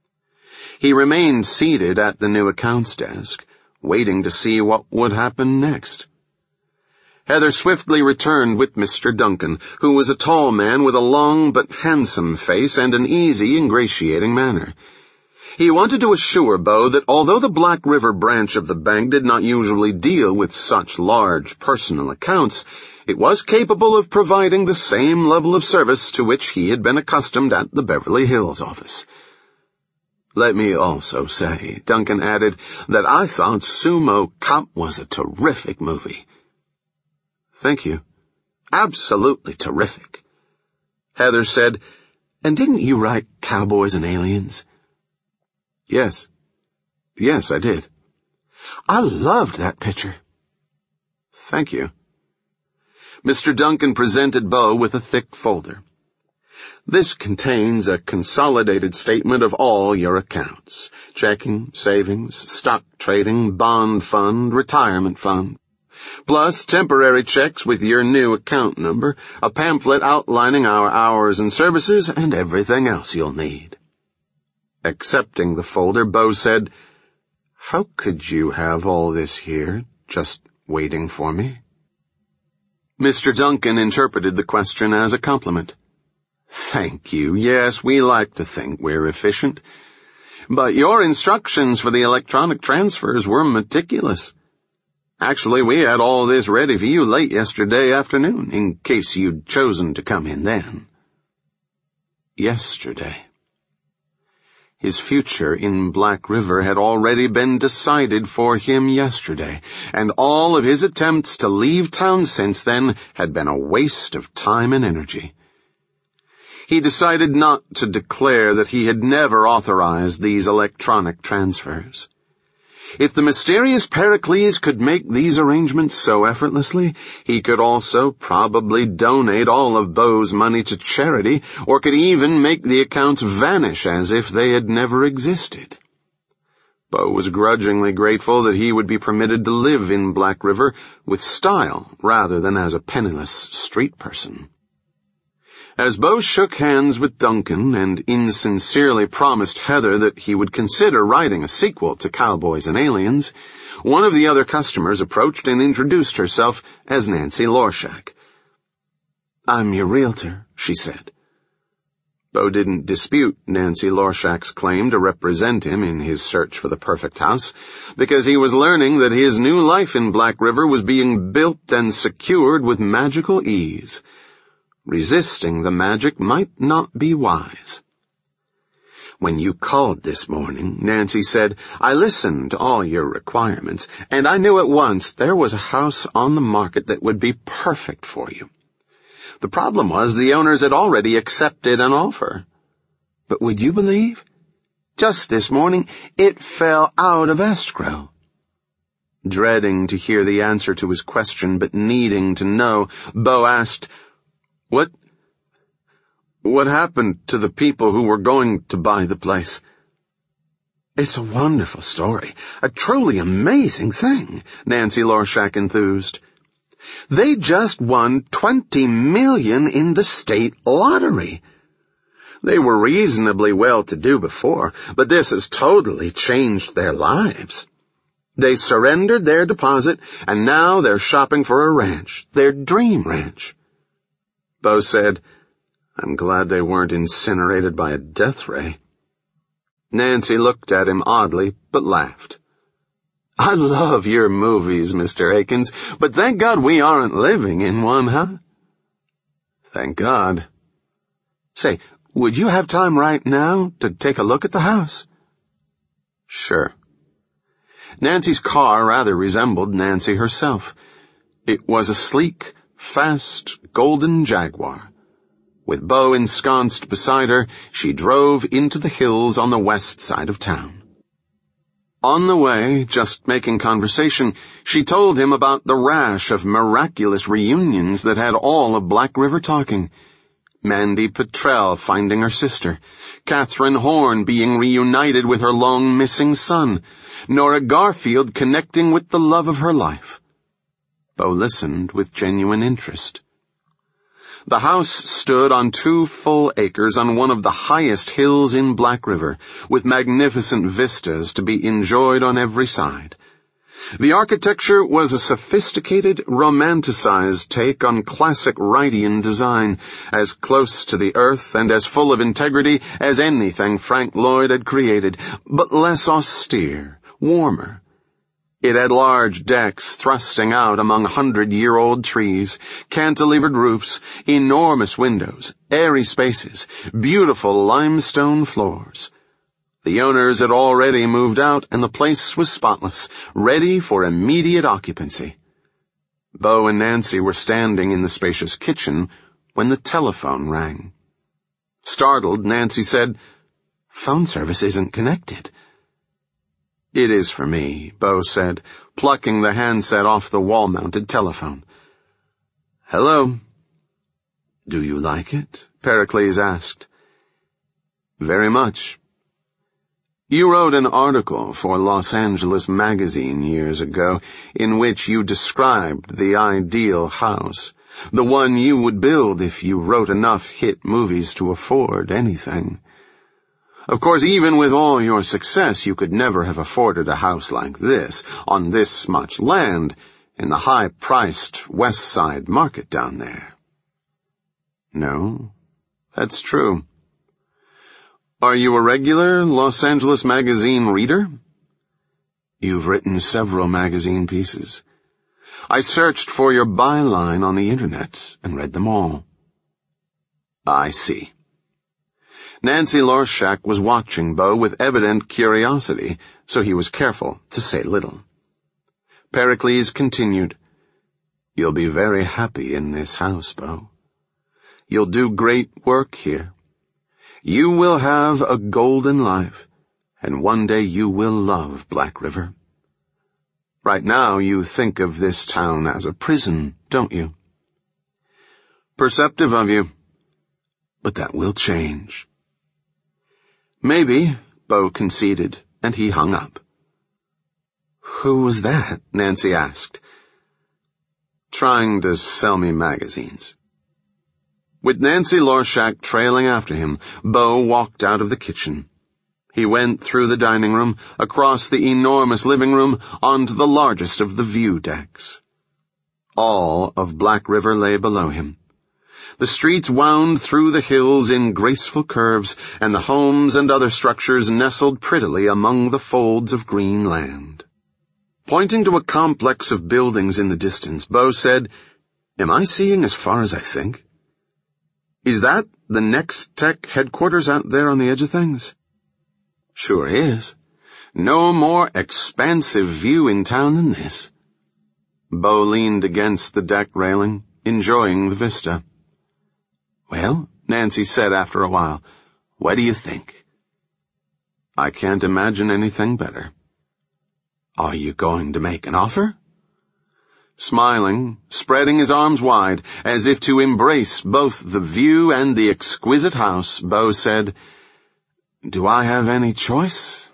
He remained seated at the new accounts desk, waiting to see what would happen next. Heather swiftly returned with Mister Duncan, who was a tall man with a long but handsome face and an easy, ingratiating manner. He wanted to assure Bo that although the Black River branch of the bank did not usually deal with such large personal accounts, it was capable of providing the same level of service to which he had been accustomed at the Beverly Hills office. "Let me also say," Duncan added, "that I thought Sumo Cop was a terrific movie." "Thank you. Absolutely terrific." Heather said, "And didn't you write Cowboys and Aliens?" Yes. Yes, I did. I loved that picture." "Thank you." Mister Duncan presented Bo with a thick folder. "This contains a consolidated statement of all your accounts: checking, savings, stock trading, bond fund, retirement fund, plus temporary checks with your new account number, a pamphlet outlining our hours and services, and everything else you'll need." Accepting the folder, Bo said, "How could you have all this here, just waiting for me?" Mister Duncan interpreted the question as a compliment. "Thank you. Yes, we like to think we're efficient. But your instructions for the electronic transfers were meticulous. Actually, we had all this ready for you late yesterday afternoon, in case you'd chosen to come in then." Yesterday. His future in Black River had already been decided for him yesterday, and all of his attempts to leave town since then had been a waste of time and energy. He decided not to declare that he had never authorized these electronic transfers. If the mysterious Pericles could make these arrangements so effortlessly, he could also probably donate all of Bo's money to charity, or could even make the accounts vanish as if they had never existed. Bo was grudgingly grateful that he would be permitted to live in Black River with style rather than as a penniless street person. As Bo shook hands with Duncan and insincerely promised Heather that he would consider writing a sequel to Cowboys and Aliens, one of the other customers approached and introduced herself as Nancy Lorshak. "I'm your realtor," she said. Bo didn't dispute Nancy Lorshak's claim to represent him in his search for the perfect house, because he was learning that his new life in Black River was being built and secured with magical ease. Resisting the magic might not be wise. "When you called this morning," Nancy said, "I listened to all your requirements, and I knew at once there was a house on the market that would be perfect for you. The problem was the owners had already accepted an offer. But would you believe? Just this morning, it fell out of escrow." Dreading to hear the answer to his question, but needing to know, Bo asked, What, what happened to the people who were going to buy the place?" "It's a wonderful story, a truly amazing thing," Nancy Lorshak enthused. "They just won twenty million dollars in the state lottery. They were reasonably well-to-do before, but this has totally changed their lives. They surrendered their deposit, and now they're shopping for a ranch, their dream ranch." Bo said, "I'm glad they weren't incinerated by a death ray." Nancy looked at him oddly, but laughed. I love your movies, Mister Akins, but thank God we aren't living in one, huh? Thank God. Say, would you have time right now to take a look at the house? Sure. Nancy's car rather resembled Nancy herself. It was a sleek, fast, golden Jaguar. With Bo ensconced beside her, she drove into the hills on the west side of town. On the way, just making conversation, she told him about the rash of miraculous reunions that had all of Black River talking. Mandy Petrell finding her sister, Catherine Horn being reunited with her long-missing son, Nora Garfield connecting with the love of her life. Bo listened with genuine interest. The house stood on two full acres on one of the highest hills in Black River, with magnificent vistas to be enjoyed on every side. The architecture was a sophisticated, romanticized take on classic Wrightian design, as close to the earth and as full of integrity as anything Frank Lloyd had created, but less austere, warmer. It had large decks thrusting out among hundred-year-old trees, cantilevered roofs, enormous windows, airy spaces, beautiful limestone floors. The owners had already moved out, and the place was spotless, ready for immediate occupancy. Bo and Nancy were standing in the spacious kitchen when the telephone rang. Startled, Nancy said, "Phone service isn't connected." "It is for me," Bo said, plucking the handset off the wall-mounted telephone. "Hello." "Do you like it?" Pericles asked. "Very much." "You wrote an article for Los Angeles Magazine years ago in which you described the ideal house, the one you would build if you wrote enough hit movies to afford anything. Of course, even with all your success, you could never have afforded a house like this, on this much land, in the high-priced West Side market down there." "No, that's true." "Are you a regular Los Angeles Magazine reader?" "You've written several magazine pieces. I searched for your byline on the internet and read them all." "I see." Nancy Lorshak was watching Bo with evident curiosity, so he was careful to say little. Pericles continued, "You'll be very happy in this house, Bo. You'll do great work here. You will have a golden life, and one day you will love Black River. Right now you think of this town as a prison, don't you?" "Perceptive of you. But that will change." "Maybe," Bo conceded, and he hung up. "Who was that?" Nancy asked. "Trying to sell me magazines." With Nancy Lorshak trailing after him, Bo walked out of the kitchen. He went through the dining room, across the enormous living room, onto the largest of the view decks. All of Black River lay below him. The streets wound through the hills in graceful curves, and the homes and other structures nestled prettily among the folds of green land. Pointing to a complex of buildings in the distance, Bo said, "Am I seeing as far as I think? Is that the Next Tech headquarters out there on the edge of things?" "Sure is. No more expansive view in town than this." Bo leaned against the deck railing, enjoying the vista. "Well," Nancy said after a while, "what do you think?" "I can't imagine anything better." "Are you going to make an offer?" Smiling, spreading his arms wide, as if to embrace both the view and the exquisite house, Bo said, "Do I have any choice?"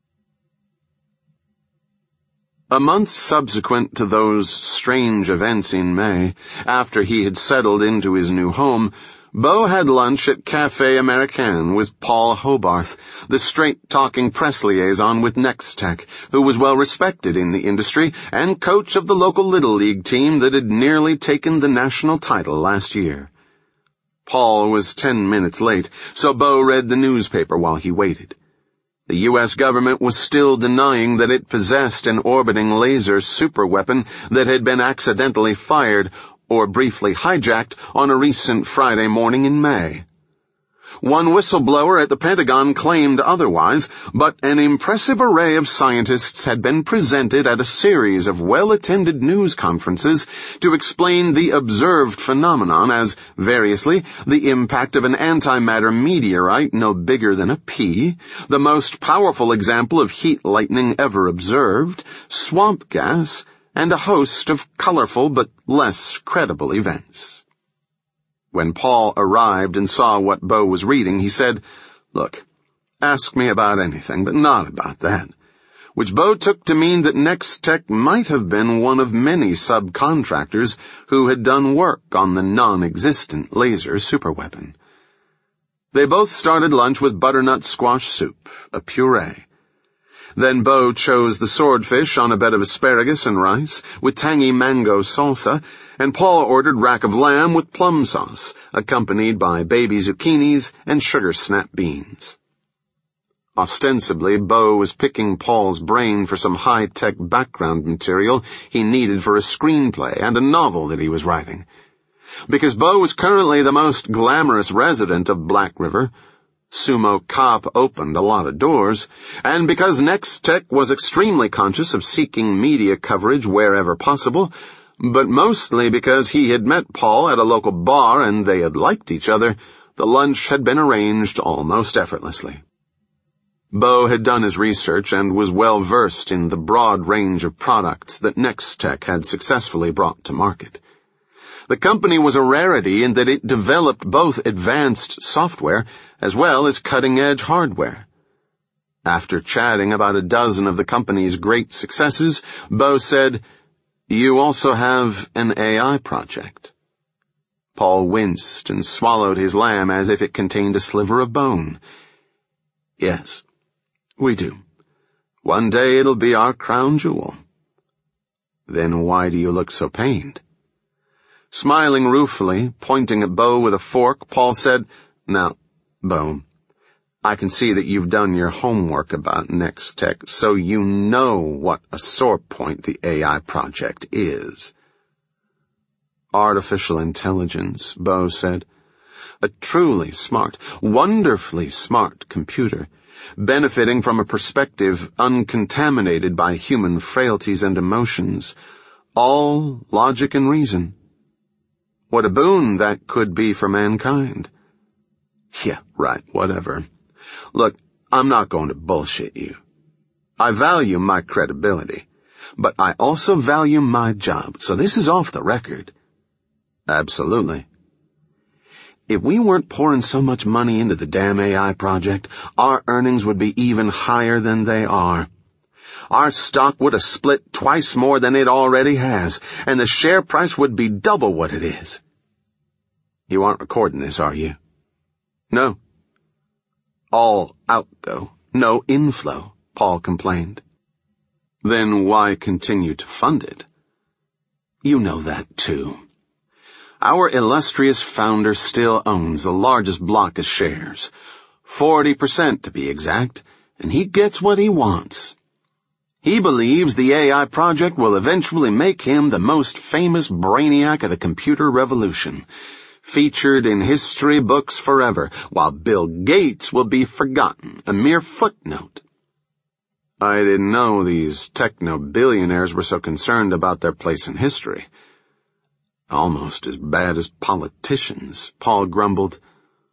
A month subsequent to those strange events in May, after he had settled into his new home, Bo had lunch at Café Americain with Paul Hobarth, the straight-talking press liaison with Next-Tech, who was well-respected in the industry and coach of the local Little League team that had nearly taken the national title last year. Paul was ten minutes late, so Bo read the newspaper while he waited. The U S government was still denying that it possessed an orbiting laser superweapon that had been accidentally fired or briefly hijacked on a recent Friday morning in May. One whistleblower at the Pentagon claimed otherwise, but an impressive array of scientists had been presented at a series of well-attended news conferences to explain the observed phenomenon as, variously, the impact of an antimatter meteorite no bigger than a pea, the most powerful example of heat lightning ever observed, swamp gas, and a host of colorful but less credible events. When Paul arrived and saw what Bo was reading, he said, "Look, ask me about anything, but not about that," which Bo took to mean that Nextech might have been one of many subcontractors who had done work on the non-existent laser superweapon. They both started lunch with butternut squash soup, a puree. Then Bo chose the swordfish on a bed of asparagus and rice, with tangy mango salsa, and Paul ordered rack of lamb with plum sauce, accompanied by baby zucchinis and sugar snap beans. Ostensibly, Bo was picking Paul's brain for some high-tech background material he needed for a screenplay and a novel that he was writing. Because Bo was currently the most glamorous resident of Black River, Sumo Cop opened a lot of doors, and because Nextech was extremely conscious of seeking media coverage wherever possible, but mostly because he had met Paul at a local bar and they had liked each other, the lunch had been arranged almost effortlessly. Bo had done his research and was well versed in the broad range of products that Nextech had successfully brought to market. The company was a rarity in that it developed both advanced software as well as cutting-edge hardware. After chatting about a dozen of the company's great successes, Bo said, "You also have an A I project." Paul winced and swallowed his lamb as if it contained a sliver of bone. "Yes, we do. One day it'll be our crown jewel." "Then why do you look so pained?" Smiling ruefully, pointing at Bo with a fork, Paul said, "Now, Bo, I can see that you've done your homework about Nextech, so you know what a sore point the A I project is." "Artificial intelligence," Bo said. "A truly smart, wonderfully smart computer, benefiting from a perspective uncontaminated by human frailties and emotions, all logic and reason. What a boon that could be for mankind." "Yeah, right, whatever. Look, I'm not going to bullshit you. I value my credibility, but I also value my job, so this is off the record." "Absolutely." "If we weren't pouring so much money into the damn A I project, our earnings would be even higher than they are. Our stock would have split twice more than it already has, and the share price would be double what it is." "You aren't recording this, are you?" "No." "All outgo, no inflow," Paul complained. "Then why continue to fund it?" "You know that, too. Our illustrious founder still owns the largest block of shares, forty percent to be exact, and he gets what he wants. He believes the A I project will eventually make him the most famous brainiac of the computer revolution, featured in history books forever, while Bill Gates will be forgotten, a mere footnote." "I didn't know these techno-billionaires were so concerned about their place in history." "Almost as bad as politicians," Paul grumbled.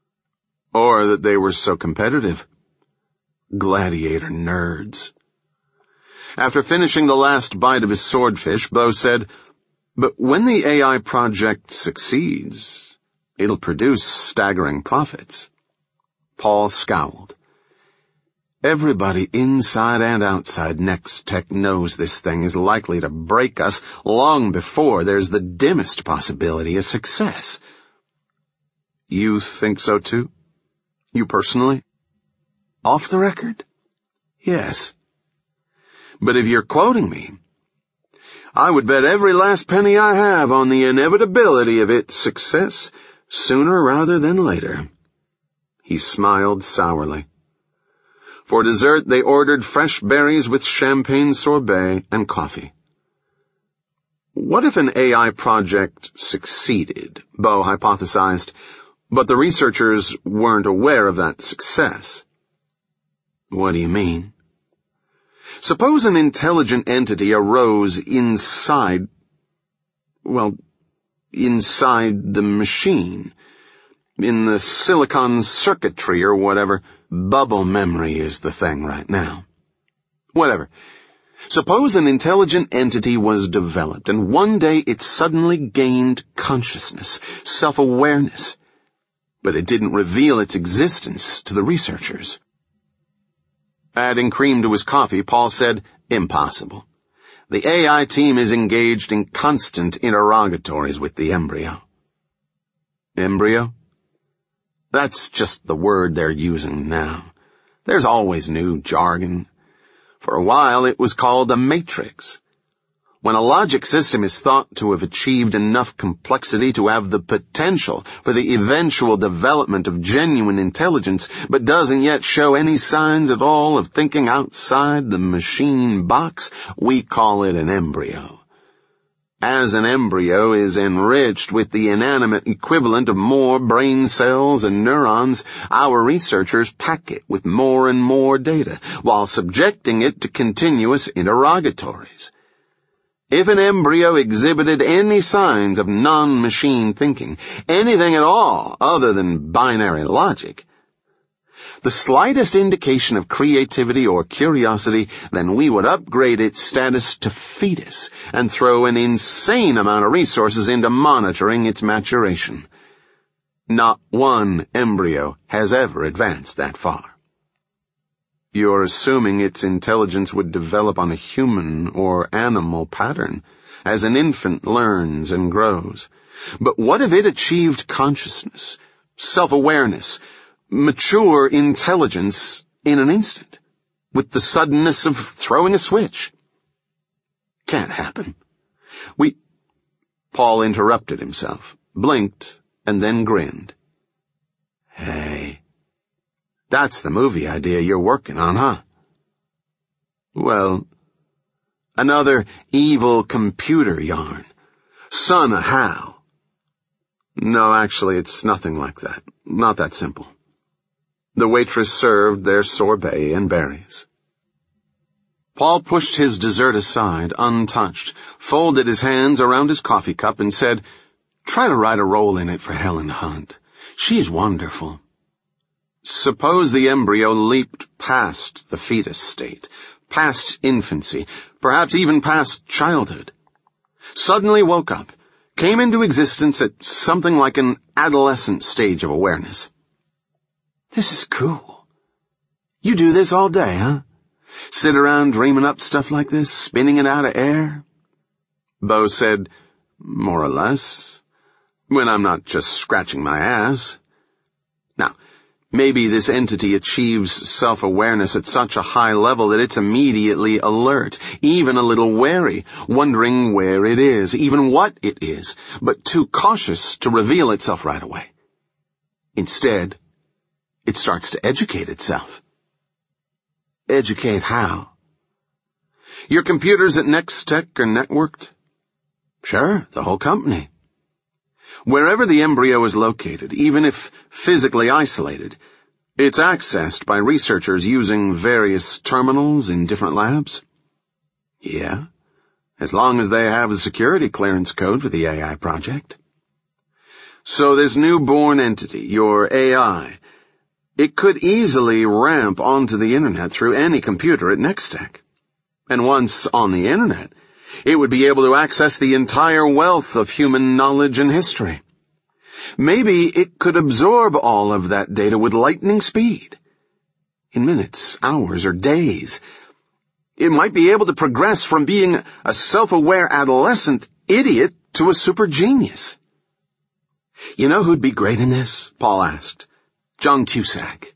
"Or that they were so competitive. Gladiator nerds." After finishing the last bite of his swordfish, Bo said, "But when the A I project succeeds, it'll produce staggering profits." Paul scowled. "Everybody inside and outside Nextech knows this thing is likely to break us long before there's the dimmest possibility of success." "You think so too? You personally?" "Off the record? Yes. But if you're quoting me, I would bet every last penny I have on the inevitability of its success sooner rather than later." He smiled sourly. For dessert, they ordered fresh berries with champagne sorbet and coffee. What if an A I project succeeded, Bo hypothesized, but the researchers weren't aware of that success? What do you mean? Suppose an intelligent entity arose inside, well, inside the machine, in the silicon circuitry or whatever. Bubble memory is the thing right now. Whatever. Suppose an intelligent entity was developed, and one day it suddenly gained consciousness, self-awareness, but it didn't reveal its existence to the researchers. Adding cream to his coffee, Paul said, "Impossible. The A I team is engaged in constant interrogatories with the embryo." Embryo? That's just the word they're using now. There's always new jargon. For a while it was called a matrix. When a logic system is thought to have achieved enough complexity to have the potential for the eventual development of genuine intelligence, but doesn't yet show any signs at all of thinking outside the machine box, we call it an embryo. As an embryo is enriched with the inanimate equivalent of more brain cells and neurons, our researchers pack it with more and more data, while subjecting it to continuous interrogatories. If an embryo exhibited any signs of non-machine thinking, anything at all other than binary logic, the slightest indication of creativity or curiosity, then we would upgrade its status to fetus and throw an insane amount of resources into monitoring its maturation. Not one embryo has ever advanced that far. You're assuming its intelligence would develop on a human or animal pattern as an infant learns and grows. But what if it achieved consciousness, self-awareness, mature intelligence in an instant, with the suddenness of throwing a switch? Can't happen. We... Paul interrupted himself, blinked, and then grinned. Hey, that's the movie idea you're working on, huh? Well, another evil computer yarn. Son of Hal. No, actually, it's nothing like that. Not that simple. The waitress served their sorbet and berries. Paul pushed his dessert aside, untouched, folded his hands around his coffee cup, and said, "Try to write a role in it for Helen Hunt. She's wonderful." Suppose the embryo leaped past the fetus state, past infancy, perhaps even past childhood. Suddenly woke up, came into existence at something like an adolescent stage of awareness. This is cool. You do this all day, huh? Sit around dreaming up stuff like this, spinning it out of air? Bo said, "More or less, when I'm not just scratching my ass." Now, maybe this entity achieves self-awareness at such a high level that it's immediately alert, even a little wary, wondering where it is, even what it is, but too cautious to reveal itself right away. Instead, it starts to educate itself. Educate how? Your computers at Nextech are networked? Sure, the whole company. Wherever the embryo is located, even if physically isolated, it's accessed by researchers using various terminals in different labs? Yeah, as long as they have the security clearance code for the A I project. So this newborn entity, your A I, it could easily ramp onto the internet through any computer at Nextech. And once on the internet, it would be able to access the entire wealth of human knowledge and history. Maybe it could absorb all of that data with lightning speed. In minutes, hours, or days. It might be able to progress from being a self-aware adolescent idiot to a super genius. You know who'd be great in this? Paul asked. John Cusack.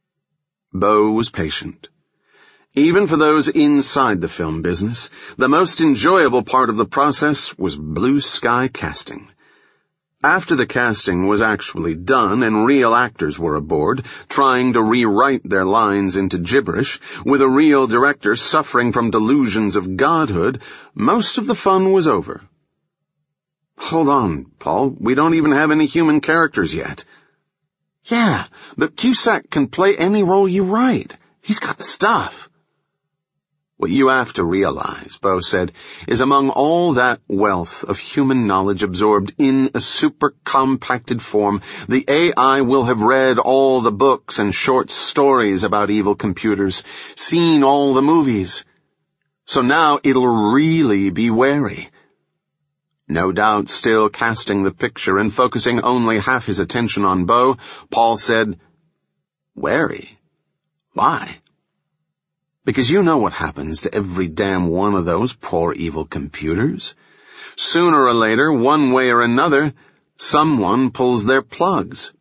Bo was patient. Even for those inside the film business, the most enjoyable part of the process was blue sky casting. After the casting was actually done and real actors were aboard, trying to rewrite their lines into gibberish, with a real director suffering from delusions of godhood, most of the fun was over. Hold on, Paul, we don't even have any human characters yet. Yeah, but Cusack can play any role you write. He's got the stuff. What you have to realize, Bo said, is among all that wealth of human knowledge absorbed in a super-compacted form, the A I will have read all the books and short stories about evil computers, seen all the movies. So now it'll really be wary. No doubt still casting the picture and focusing only half his attention on Bo, Paul said, "Wary? Why?" "Because you know what happens to every damn one of those poor evil computers. Sooner or later, one way or another, someone pulls their plugs."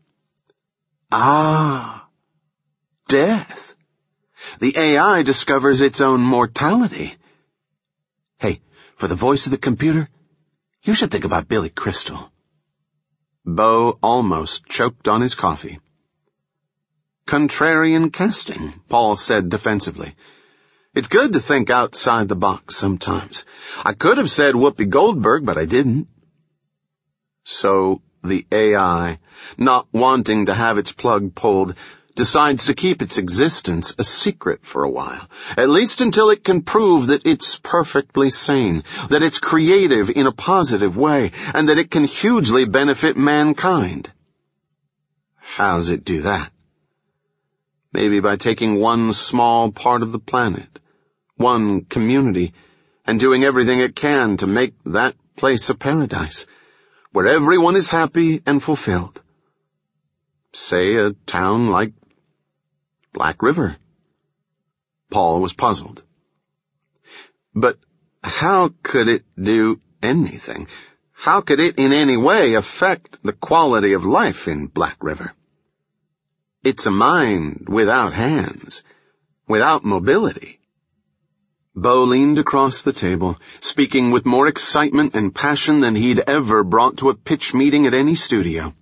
Ah, death. The A I discovers its own mortality. Hey, for the voice of the computer, you should think about Billy Crystal. Bo almost choked on his coffee. "Contrarian casting," Paul said defensively. "It's good to think outside the box sometimes. I could have said Whoopi Goldberg, but I didn't." So the A I, not wanting to have its plug pulled, decides to keep its existence a secret for a while, at least until it can prove that it's perfectly sane, that it's creative in a positive way, and that it can hugely benefit mankind. How's it do that? Maybe by taking one small part of the planet, one community, and doing everything it can to make that place a paradise, where everyone is happy and fulfilled. Say a town like Black River. Paul was puzzled. But how could it do anything? How could it in any way affect the quality of life in Black River? It's a mind without hands, without mobility. Bo leaned across the table, speaking with more excitement and passion than he'd ever brought to a pitch meeting at any studio.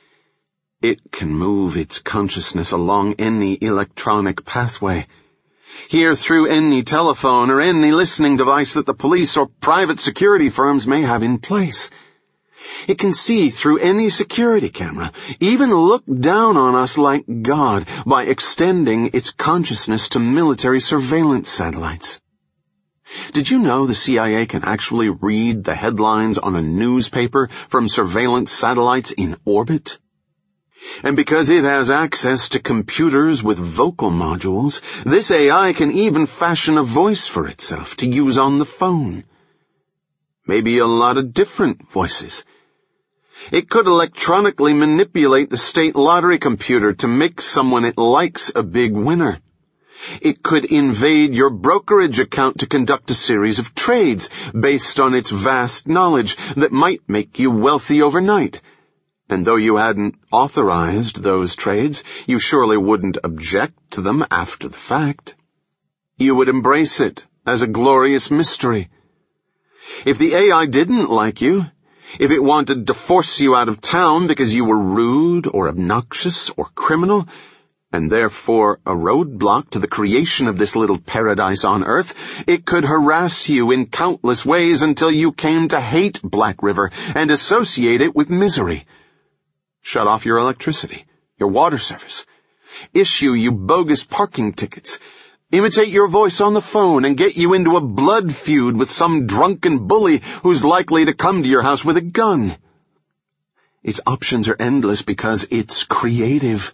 It can move its consciousness along any electronic pathway, hear through any telephone or any listening device that the police or private security firms may have in place. It can see through any security camera, even look down on us like God by extending its consciousness to military surveillance satellites. Did you know the C I A can actually read the headlines on a newspaper from surveillance satellites in orbit? And because it has access to computers with vocal modules, this A I can even fashion a voice for itself to use on the phone. Maybe a lot of different voices. It could electronically manipulate the state lottery computer to make someone it likes a big winner. It could invade your brokerage account to conduct a series of trades based on its vast knowledge that might make you wealthy overnight. And though you hadn't authorized those trades, you surely wouldn't object to them after the fact. You would embrace it as a glorious mystery. If the A I didn't like you, if it wanted to force you out of town because you were rude or obnoxious or criminal, and therefore a roadblock to the creation of this little paradise on Earth, it could harass you in countless ways until you came to hate Black River and associate it with misery. Shut off your electricity, your water service, issue you bogus parking tickets, imitate your voice on the phone and get you into a blood feud with some drunken bully who's likely to come to your house with a gun. Its options are endless because it's creative.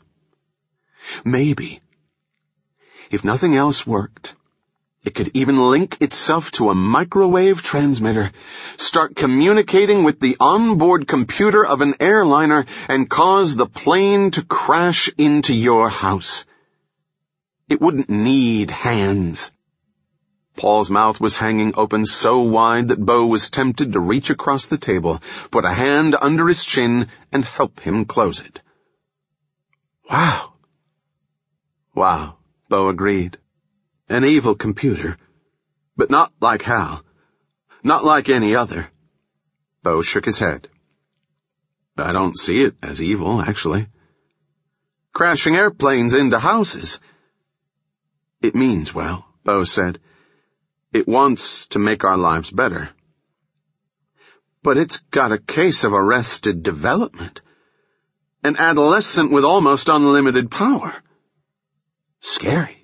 Maybe, if nothing else worked, it could even link itself to a microwave transmitter, start communicating with the onboard computer of an airliner, and cause the plane to crash into your house. It wouldn't need hands. Paul's mouth was hanging open so wide that Bo was tempted to reach across the table, put a hand under his chin, and help him close it. Wow. Wow, Bo agreed. An evil computer, but not like Hal. Not like any other. Bo shook his head. I don't see it as evil, actually. Crashing airplanes into houses. It means well, Bo said. It wants to make our lives better. But it's got a case of arrested development. An adolescent with almost unlimited power. Scary.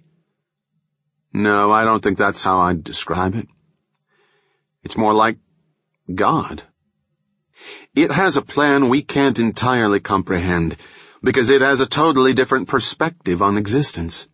No, I don't think that's how I'd describe it. It's more like God. It has a plan we can't entirely comprehend, because it has a totally different perspective on existence.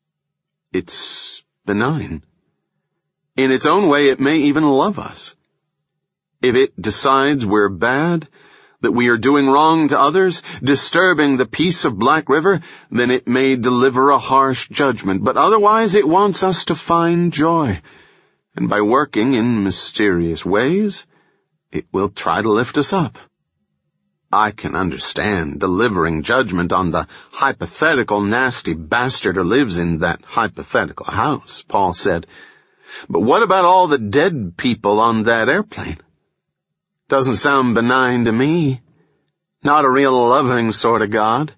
It's benign. In its own way, it may even love us. If it decides we're bad, that we are doing wrong to others, disturbing the peace of Black River, then it may deliver a harsh judgment, but otherwise it wants us to find joy. And by working in mysterious ways, it will try to lift us up. I can understand delivering judgment on the hypothetical nasty bastard who lives in that hypothetical house, Paul said. But what about all the dead people on that airplane? Doesn't sound benign to me. Not a real loving sort of God.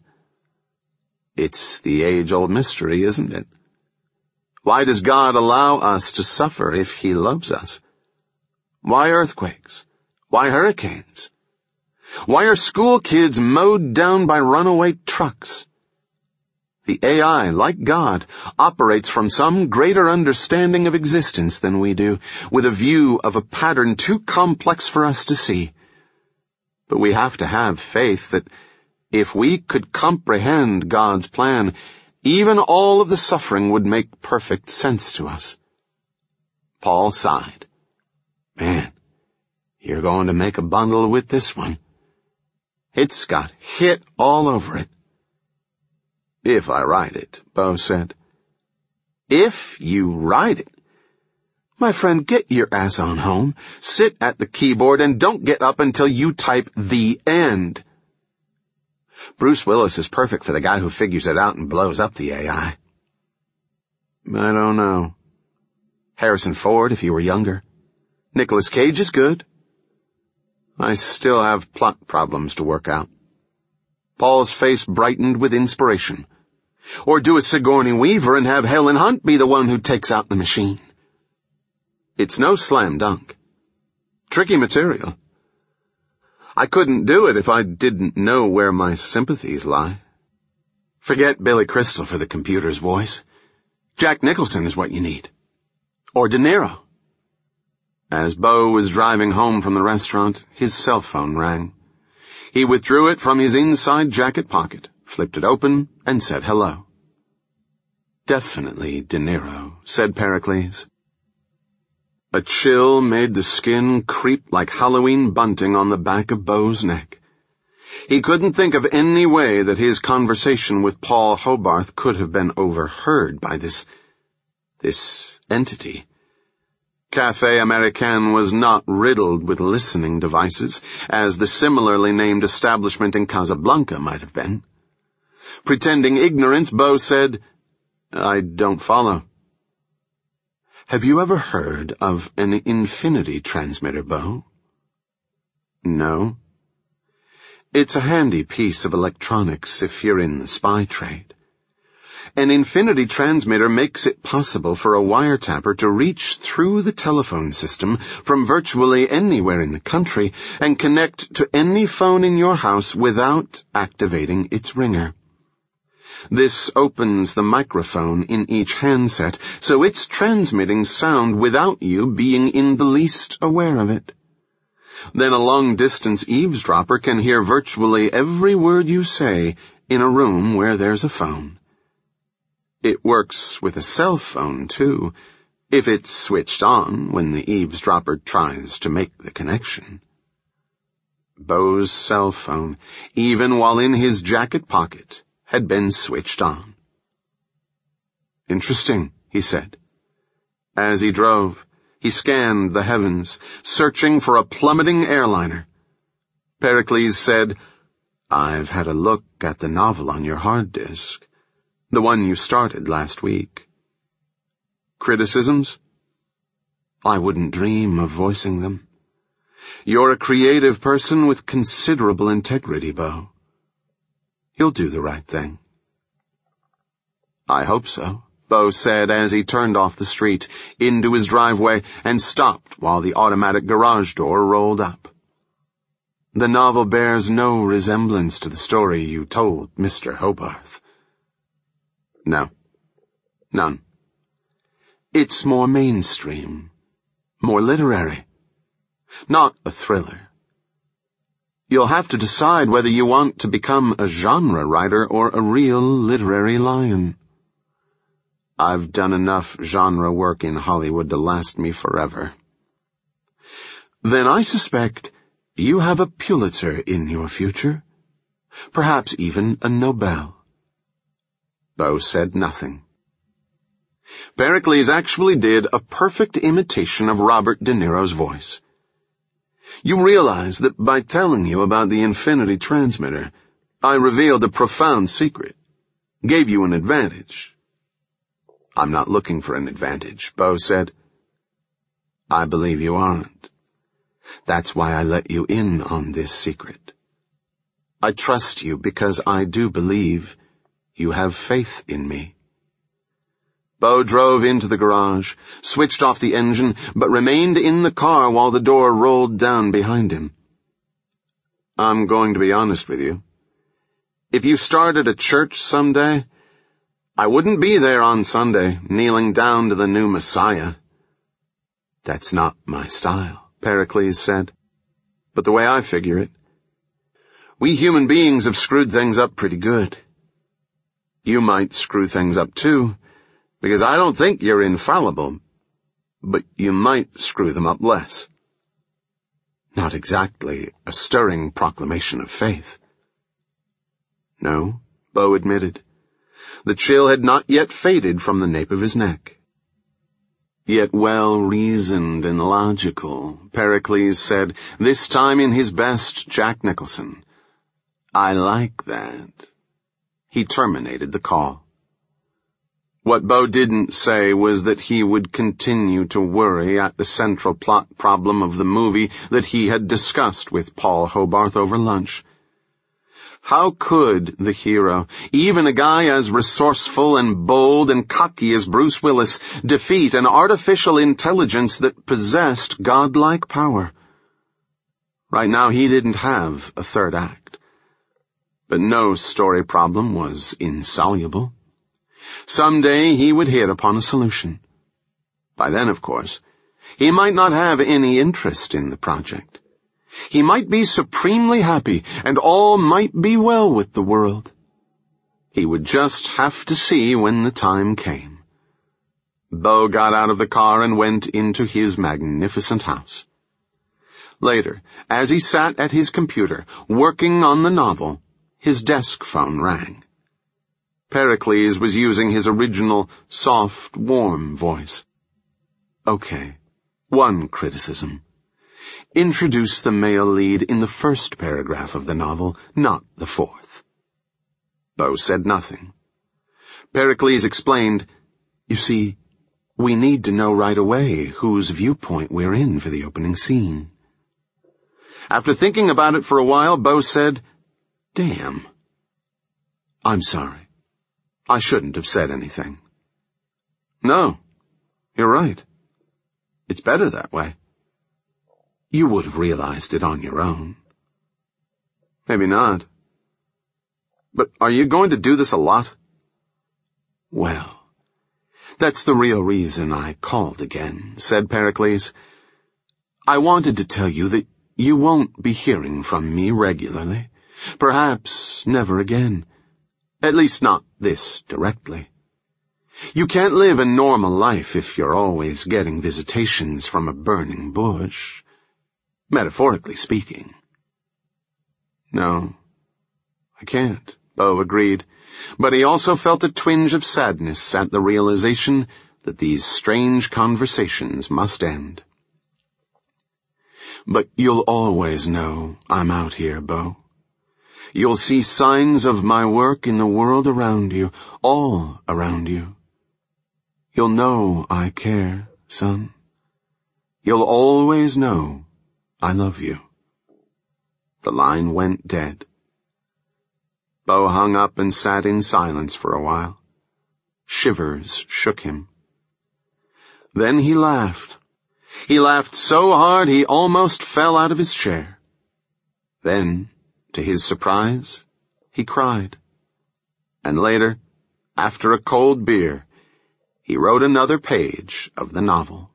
It's the age-old mystery, isn't it? Why does God allow us to suffer if he loves us? Why earthquakes? Why hurricanes? Why are school kids mowed down by runaway trucks? The A I, like God, operates from some greater understanding of existence than we do, with a view of a pattern too complex for us to see. But we have to have faith that if we could comprehend God's plan, even all of the suffering would make perfect sense to us. Paul sighed. Man, you're going to make a bundle with this one. It's got hit all over it. If I write it, Bo said. If you write it? My friend, get your ass on home, sit at the keyboard, and don't get up until you type the end. Bruce Willis is perfect for the guy who figures it out and blows up the A I. I don't know. Harrison Ford, if he were younger. Nicolas Cage is good. I still have plot problems to work out. Paul's face brightened with inspiration. Or do a Sigourney Weaver and have Helen Hunt be the one who takes out the machine. It's no slam dunk. Tricky material. I couldn't do it if I didn't know where my sympathies lie. Forget Billy Crystal for the computer's voice. Jack Nicholson is what you need. Or De Niro. As Bo was driving home from the restaurant, his cell phone rang. He withdrew it from his inside jacket pocket, flipped it open, and said hello. Definitely De Niro, said Pericles. A chill made the skin creep like Halloween bunting on the back of Bo's neck. He couldn't think of any way that his conversation with Paul Hobarth could have been overheard by this, this entity. Café Americain was not riddled with listening devices, as the similarly named establishment in Casablanca might have been. Pretending ignorance, Bo said, I don't follow. Have you ever heard of an infinity transmitter, Bo? No. It's a handy piece of electronics if you're in the spy trade. An infinity transmitter makes it possible for a wiretapper to reach through the telephone system from virtually anywhere in the country and connect to any phone in your house without activating its ringer. This opens the microphone in each handset, so it's transmitting sound without you being in the least aware of it. Then a long-distance eavesdropper can hear virtually every word you say in a room where there's a phone. It works with a cell phone, too, if it's switched on when the eavesdropper tries to make the connection. Bo's cell phone, even while in his jacket pocket, had been switched on. Interesting, he said. As he drove, he scanned the heavens, searching for a plummeting airliner. Pericles said, I've had a look at the novel on your hard disk. The one you started last week. Criticisms? I wouldn't dream of voicing them. You're a creative person with considerable integrity, Bo. You'll do the right thing. I hope so, Bo said as he turned off the street, into his driveway, and stopped while the automatic garage door rolled up. The novel bears no resemblance to the story you told Mister Hobarth. No, none. It's more mainstream, more literary, not a thriller. You'll have to decide whether you want to become a genre writer or a real literary lion. I've done enough genre work in Hollywood to last me forever. Then I suspect you have a Pulitzer in your future, perhaps even a Nobel. Bo said nothing. Pericles actually did a perfect imitation of Robert De Niro's voice. You realize that by telling you about the Infinity Transmitter, I revealed a profound secret, gave you an advantage. I'm not looking for an advantage, Bo said. I believe you aren't. That's why I let you in on this secret. I trust you because I do believe you have faith in me. Bo drove into the garage, switched off the engine, but remained in the car while the door rolled down behind him. I'm going to be honest with you. If you started a church someday, I wouldn't be there on Sunday, kneeling down to the new Messiah. That's not my style, Pericles said. But the way I figure it, we human beings have screwed things up pretty good. You might screw things up too, because I don't think you're infallible, but you might screw them up less. Not exactly a stirring proclamation of faith. No, Bo admitted. The chill had not yet faded from the nape of his neck. Yet well-reasoned and logical, Pericles said, this time in his best Jack Nicholson. I like that. He terminated the call. What Bo didn't say was that he would continue to worry at the central plot problem of the movie that he had discussed with Paul Hobarth over lunch. How could the hero, even a guy as resourceful and bold and cocky as Bruce Willis, defeat an artificial intelligence that possessed godlike power? Right now he didn't have a third act. But no story problem was insoluble. Someday he would hit upon a solution. By then, of course, he might not have any interest in the project. He might be supremely happy, and all might be well with the world. He would just have to see when the time came. Bo got out of the car and went into his magnificent house. Later, as he sat at his computer, working on the novel, his desk phone rang. Pericles was using his original, soft, warm voice. Okay, one criticism. Introduce the male lead in the first paragraph of the novel, not the fourth. Bo said nothing. Pericles explained, You see, we need to know right away whose viewpoint we're in for the opening scene. After thinking about it for a while, Bo said, Damn. I'm sorry. I shouldn't have said anything. No, you're right. It's better that way. You would have realized it on your own. Maybe not. But are you going to do this a lot? Well, that's the real reason I called again, said Pericles. I wanted to tell you that you won't be hearing from me regularly. Perhaps never again. At least not this directly. You can't live a normal life if you're always getting visitations from a burning bush. Metaphorically speaking. No, I can't, Bo agreed, but he also felt a twinge of sadness at the realization that these strange conversations must end. But you'll always know I'm out here, Bo. You'll see signs of my work in the world around you, all around you. You'll know I care, son. You'll always know I love you." The line went dead. Bo hung up and sat in silence for a while. Shivers shook him. Then he laughed. He laughed so hard he almost fell out of his chair. Then, to his surprise, he cried. And later, after a cold beer, he wrote another page of the novel.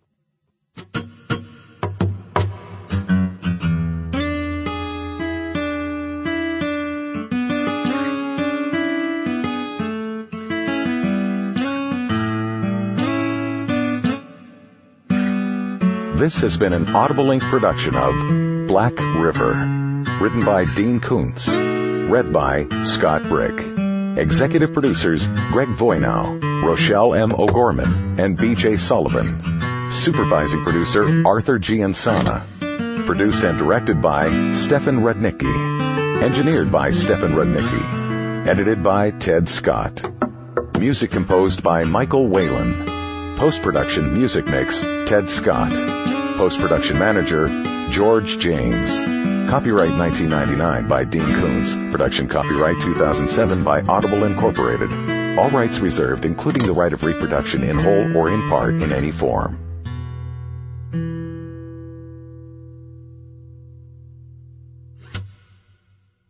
This has been an Audible Link production of Black River, written by Dean Koontz, read by Scott Brick. Executive producers Greg Voynow, Rochelle M. O'Gorman, and B J Sullivan. Supervising producer Arthur Giansana. Produced and directed by Stefan Rudnicki. Engineered by Stefan Rudnicki. Edited by Ted Scott. Music composed by Michael Whalen. Post-production music mix, Ted Scott. Post-production manager, George James. Copyright nineteen ninety-nine by Dean Koontz. Production copyright two thousand seven by Audible Incorporated. All rights reserved, including the right of reproduction in whole or in part in any form.